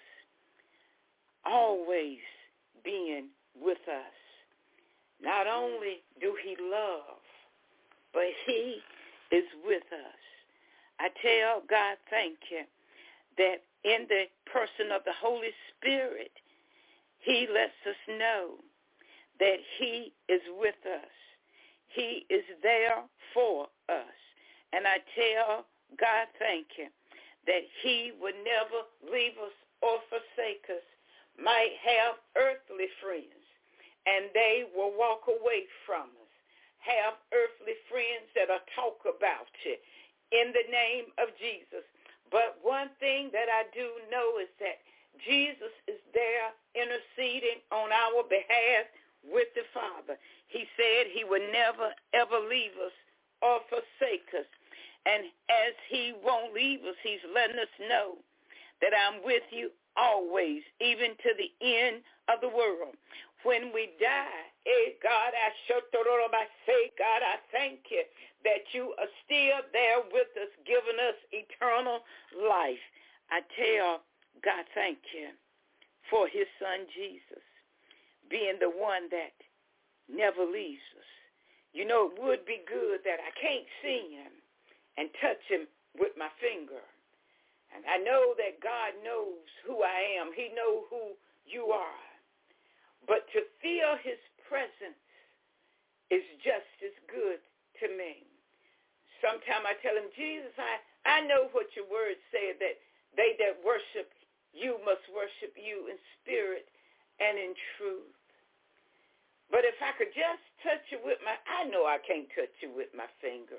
always being with us. Not only do he love, but he is with us. I tell God, thank you, that in the person of the Holy Spirit, he lets us know that he is with us. He is there for us. And I tell God, thank you, that he would never leave us or forsake us. Might have earthly friends, and they will walk away from us. Have earthly friends that'll talk about you in the name of Jesus. But one thing that I do know is that Jesus is there interceding on our behalf with the Father. He said he would never, ever leave us or forsake us. And as he won't leave us, he's letting us know that I'm with you always, even to the end of the world. When we die, eh, God, I say, God, I thank you that you are still there with us, giving us eternal life. I tell God, thank you for his son Jesus being the one that never leaves us. You know, it would be good that I can't see him and touch him with my finger. And I know that God knows who I am. He knows who you are. But to feel his presence is just as good to me. Sometimes I tell him, Jesus, I, I know what your word said, that they that worship you must worship you in spirit and in truth. But if I could just touch you with my, I know I can't touch you with my finger.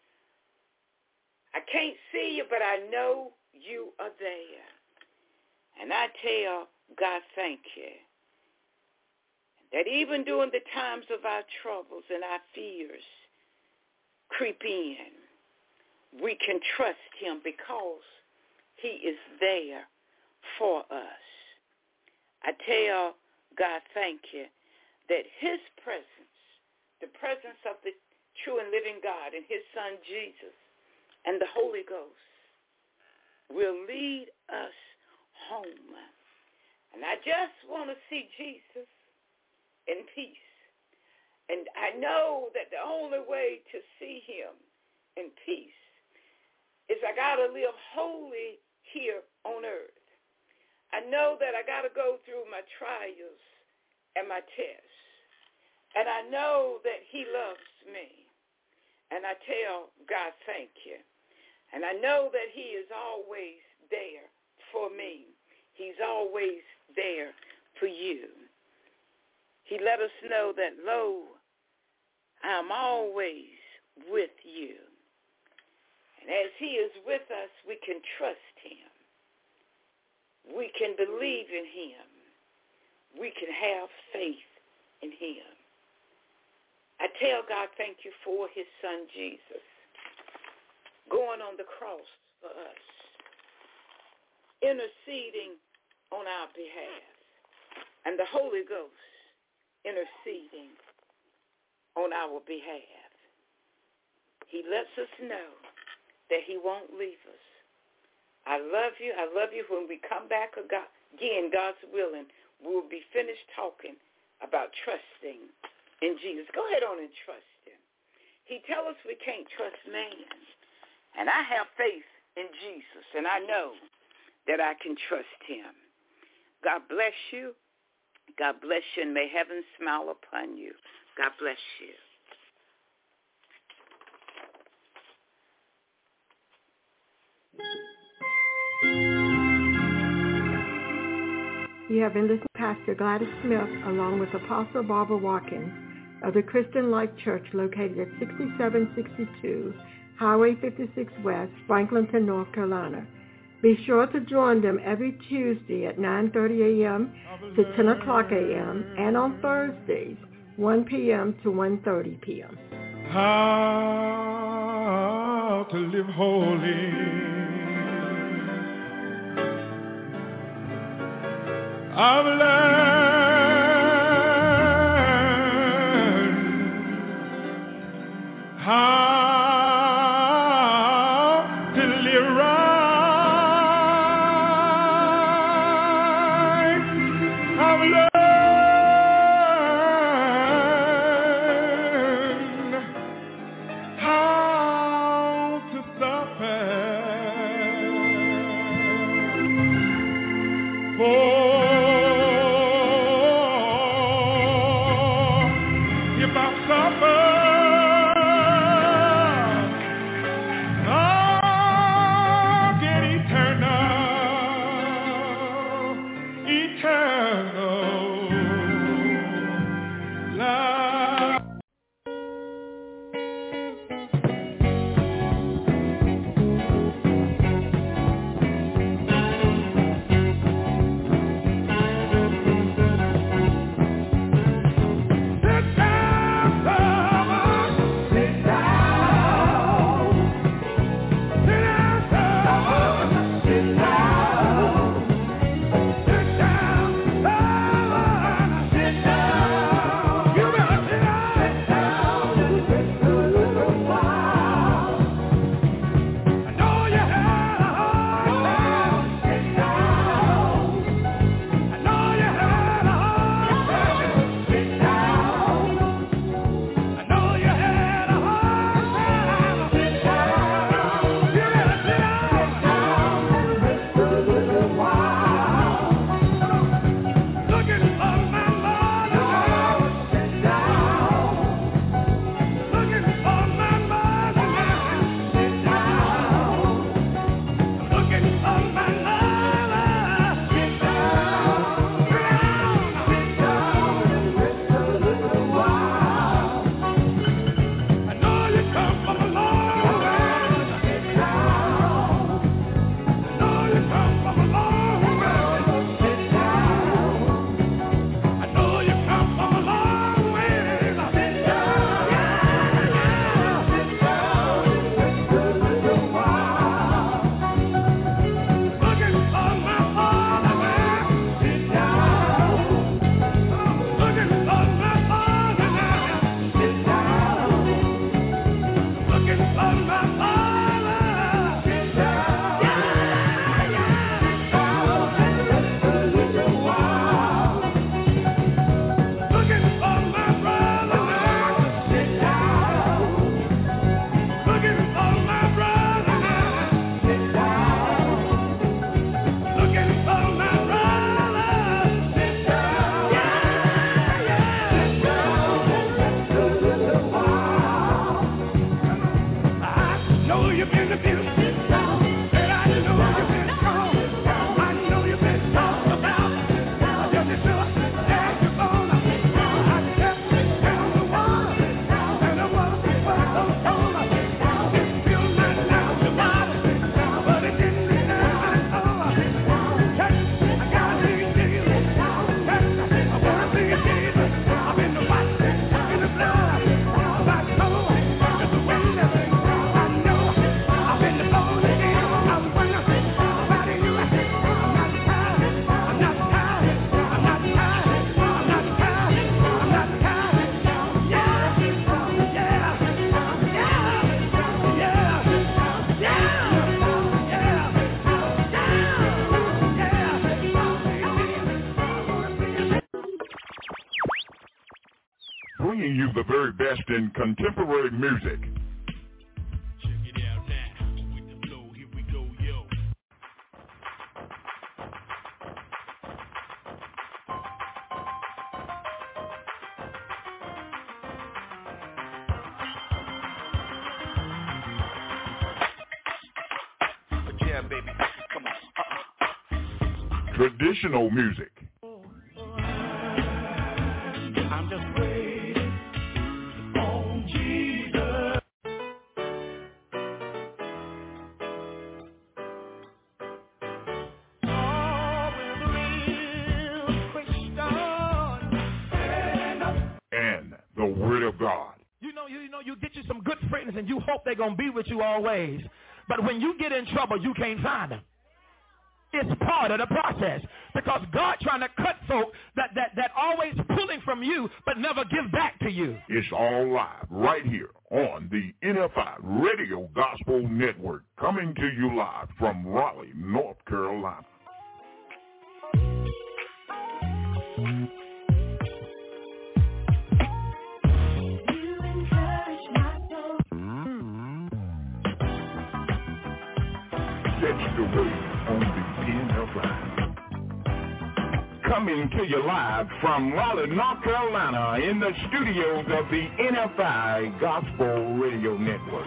I can't see you, but I know you are there. And I tell God, thank you, that even during the times of our troubles and our fears creep in, we can trust him because he is there for us. I tell God, thank you, that his presence, the presence of the true and living God and his son Jesus and the Holy Ghost will lead us home. And I just want to see Jesus in peace. And I know that the only way to see him in peace is I got to live holy here on earth. I know that I got to go through my trials and my tests. And I know that he loves me. And I tell God, thank you. And I know that he is always there for me. He's always there for you. He let us know that, lo, I'm always with you. And as he is with us, we can trust him. We can believe in him. We can have faith in him. I tell God, thank you for his son Jesus. going on the cross for us, interceding on our behalf, and the Holy Ghost interceding on our behalf. He lets us know that he won't leave us. I love you. I love you. When we come back again, God's willing, we'll be finished talking about trusting in Jesus. Go ahead on and trust him. He tells us we can't trust man. And I have faith in Jesus, and I know that I can trust him. God bless you. God bless you, and may heaven smile upon you. God bless you. You have been listening to Pastor Gladys Smith along with Apostle Barbara Watkins of the Christian Life Church located at sixty-seven sixty-two Highway fifty-six West, Franklinton, North Carolina. Be sure to join them every Tuesday at nine thirty a.m. to ten o'clock a.m. and on Thursdays, one p.m. to one thirty p.m. How to live holy. I've learned how to live right. I've learned how to suffer for I best in contemporary music. Check it out now. With the flow, here we go, yo. Yeah, baby. Come on. Uh-uh. Traditional music. I'm just waiting on Jesus. Oh, with real Christian. And the Word of God. You know, you, you know, you get you some good friends and you hope they're going to be with you always. But when you get in trouble, you can't find them. It's part of the process because God trying to cut folk that, that, that always pulling from you but never give back to you. It's all live right here on the N F I Radio Gospel Network, coming to you live from Raleigh, North Carolina. Catch the wave on the N F I. Coming to you live from Raleigh, North Carolina, in the studios of the N F I Gospel Radio Network.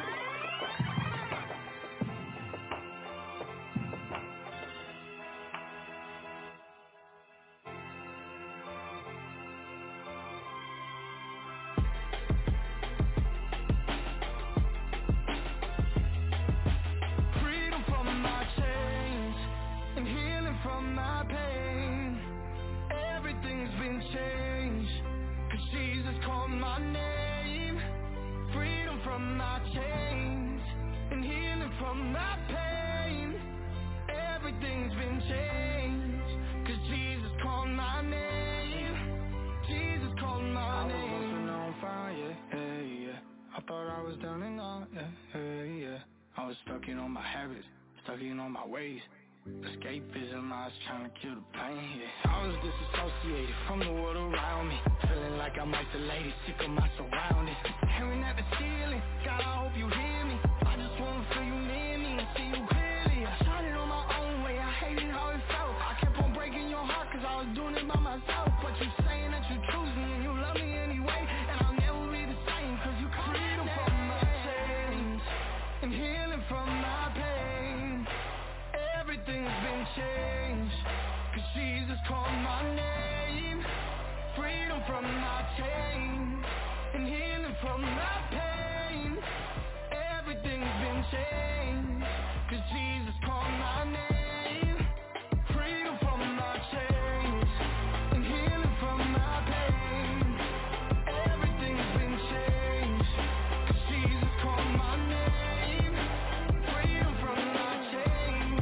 Escapism, I was trying to kill the pain, yeah. I was disassociated from the world around me, feeling like I'm isolated, sick of my surroundings. Staring at the ceiling, God, I hope you hear me. I just wanna feel you near me and see you clearly. I tried it on my own way, I hated how it felt. I kept on breaking your heart cause I was doing it by myself. But you saying that you choose me and you love me anyway, and I'll never be the same cause you call freedom from my chains and healing from my pain. Everything's been changed, cause Jesus called my name. Freedom from my chains, and healing from my pain. Everything's been changed, cause Jesus called my name. Freedom from my chains, and healing from my pain. Everything's been changed, cause Jesus called my name. Freedom from my chains.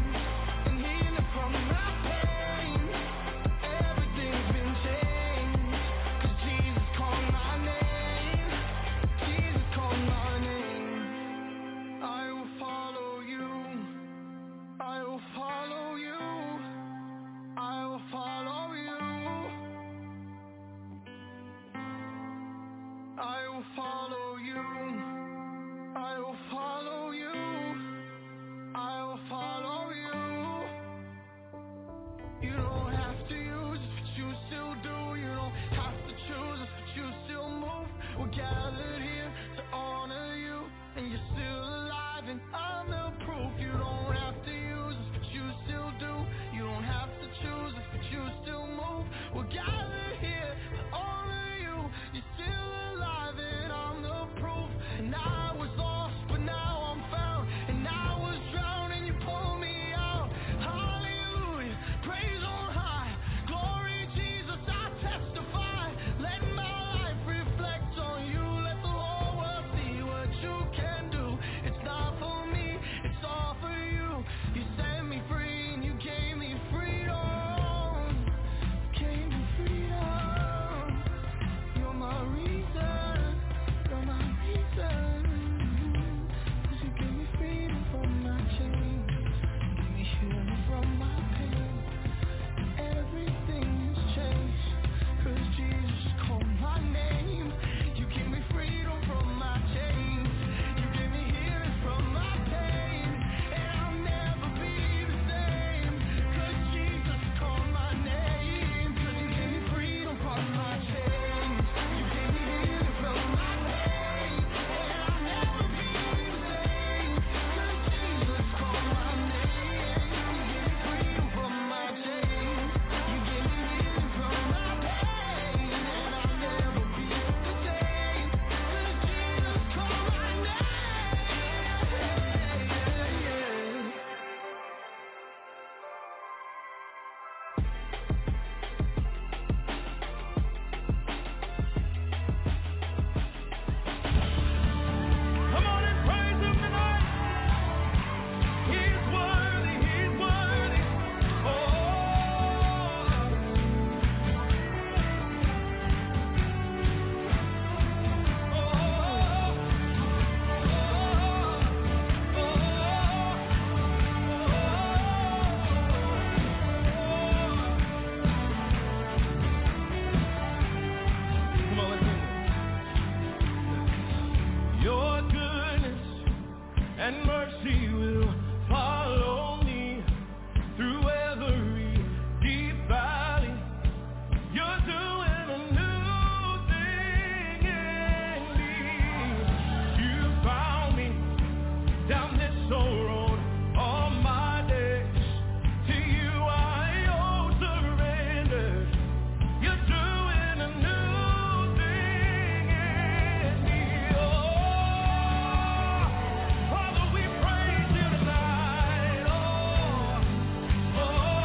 From my pain, everything's been changed, cause Jesus called my name, Jesus called my name. I will follow and mercy will follow me through every deep valley. You're doing a new thing in me. You found me down this old road all my days. To you I owe surrender. You're doing a new thing in me. Oh, Father, we praise you tonight. Oh, oh,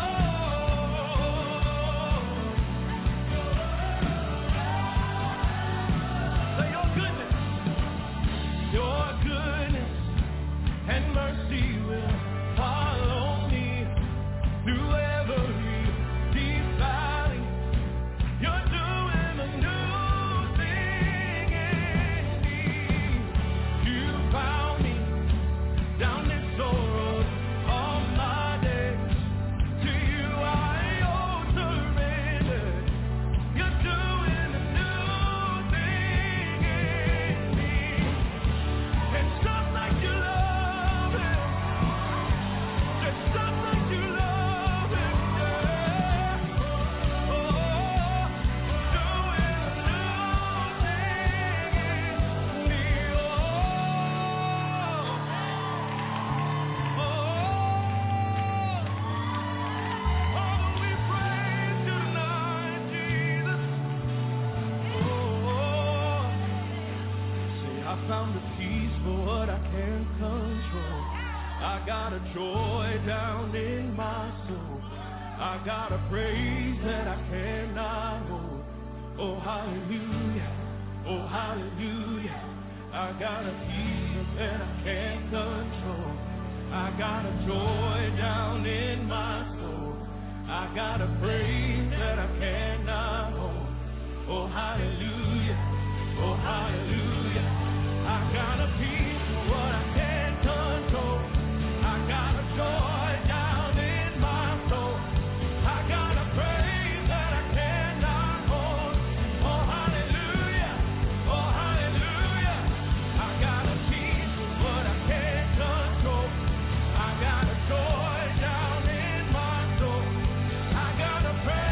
say your goodness, your goodness and mercy will follow me through every deep valley. You're doing a new thing in me. You found me down this old road all my days. To you I owe surrender. You're doing a new thing in me. And some like you love it. There's some like you love it, yeah. Oh, doing a new thing in me. Oh, oh, Father, we praise you tonight, Jesus. Oh, say I found a peace for what I can't control. I got a joy down in my soul. I got a praise that I cannot hold. Oh, hallelujah. Oh, hallelujah. I got a peace that I can't control. I got a joy down in my soul. I got a praise that I cannot hold. Oh, hallelujah. Oh, hallelujah. I got a peace for what I can't control. I got a joy down in my soul. I got a praise that I cannot hold. Oh, hallelujah. Oh, hallelujah. I got a peace for what I can't control. I got a joy down in my soul. I got a praise.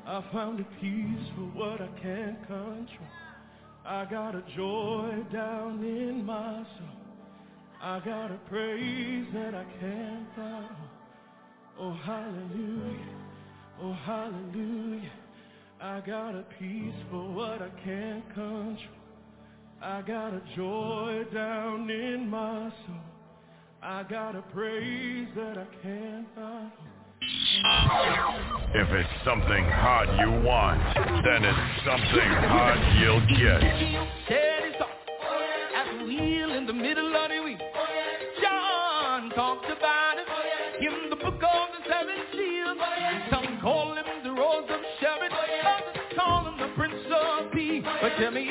I found a peace for what I can't control. I got a joy down in my soul. I got a praise that I can't find. Oh, hallelujah. Oh, hallelujah. I got a peace for what I can't control. I got a joy down in my soul. I got a praise that I can't find. If it's something hot you want, then it's something hot you'll get. Steady stop at the wheel in the middle of the week. John talked about it in the book of the seven seals. Some call him the Rose of Sharon, others call him the Prince of Peace. But tell me,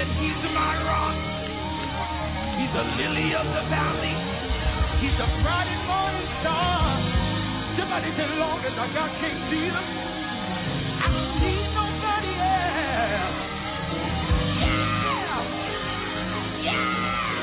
said he's my rock. He's a lily of the valley. He's a bright and morning star. Somebody said, long as I got King Jesus, I don't need nobody else. Yeah! Yeah!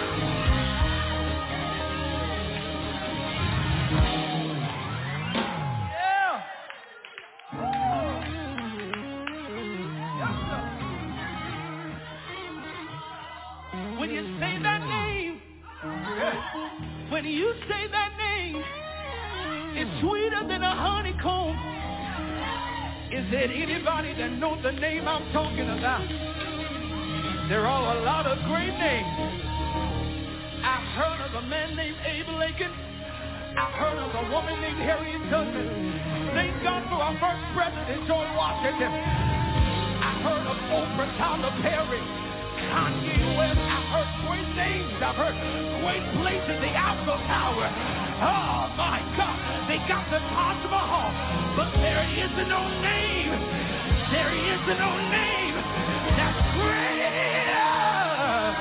When you say that name, when you say that name, it's sweeter than a honeycomb. Is there anybody that knows the name I'm talking about? There are a lot of great names. I heard of a man named Abe Lincoln. I heard of a woman named Harriet Tubman. Thank God for our first president, George Washington. I heard of Oprah, Tyler Perry, Kanye West. I heard great names. I've heard great places, the Eiffel Tower. Oh my God, they got the Taj Mahal, but there is no name. There is no name that's greater.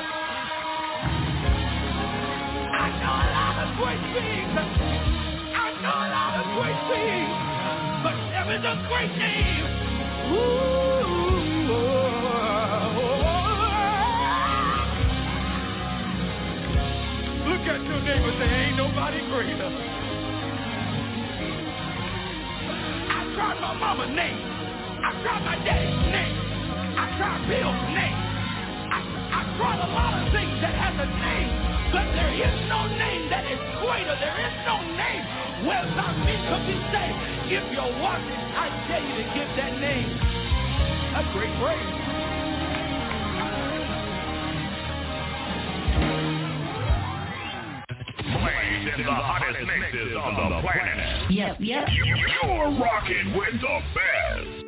I know a lot of great things. I know a lot of great things, but there is a great name. Ooh. Look at your neighbor and say, ain't nobody greater. I tried my mama's name. I tried my daddy's name. I tried Bill's name. I, I tried a lot of things that has a name, but there is no name that is greater. There is no name where not me could be saved. If you're watching, I tell you to give that name a great praise. In the hottest mixes on the planet. Yep, yep. You're rocking with the best.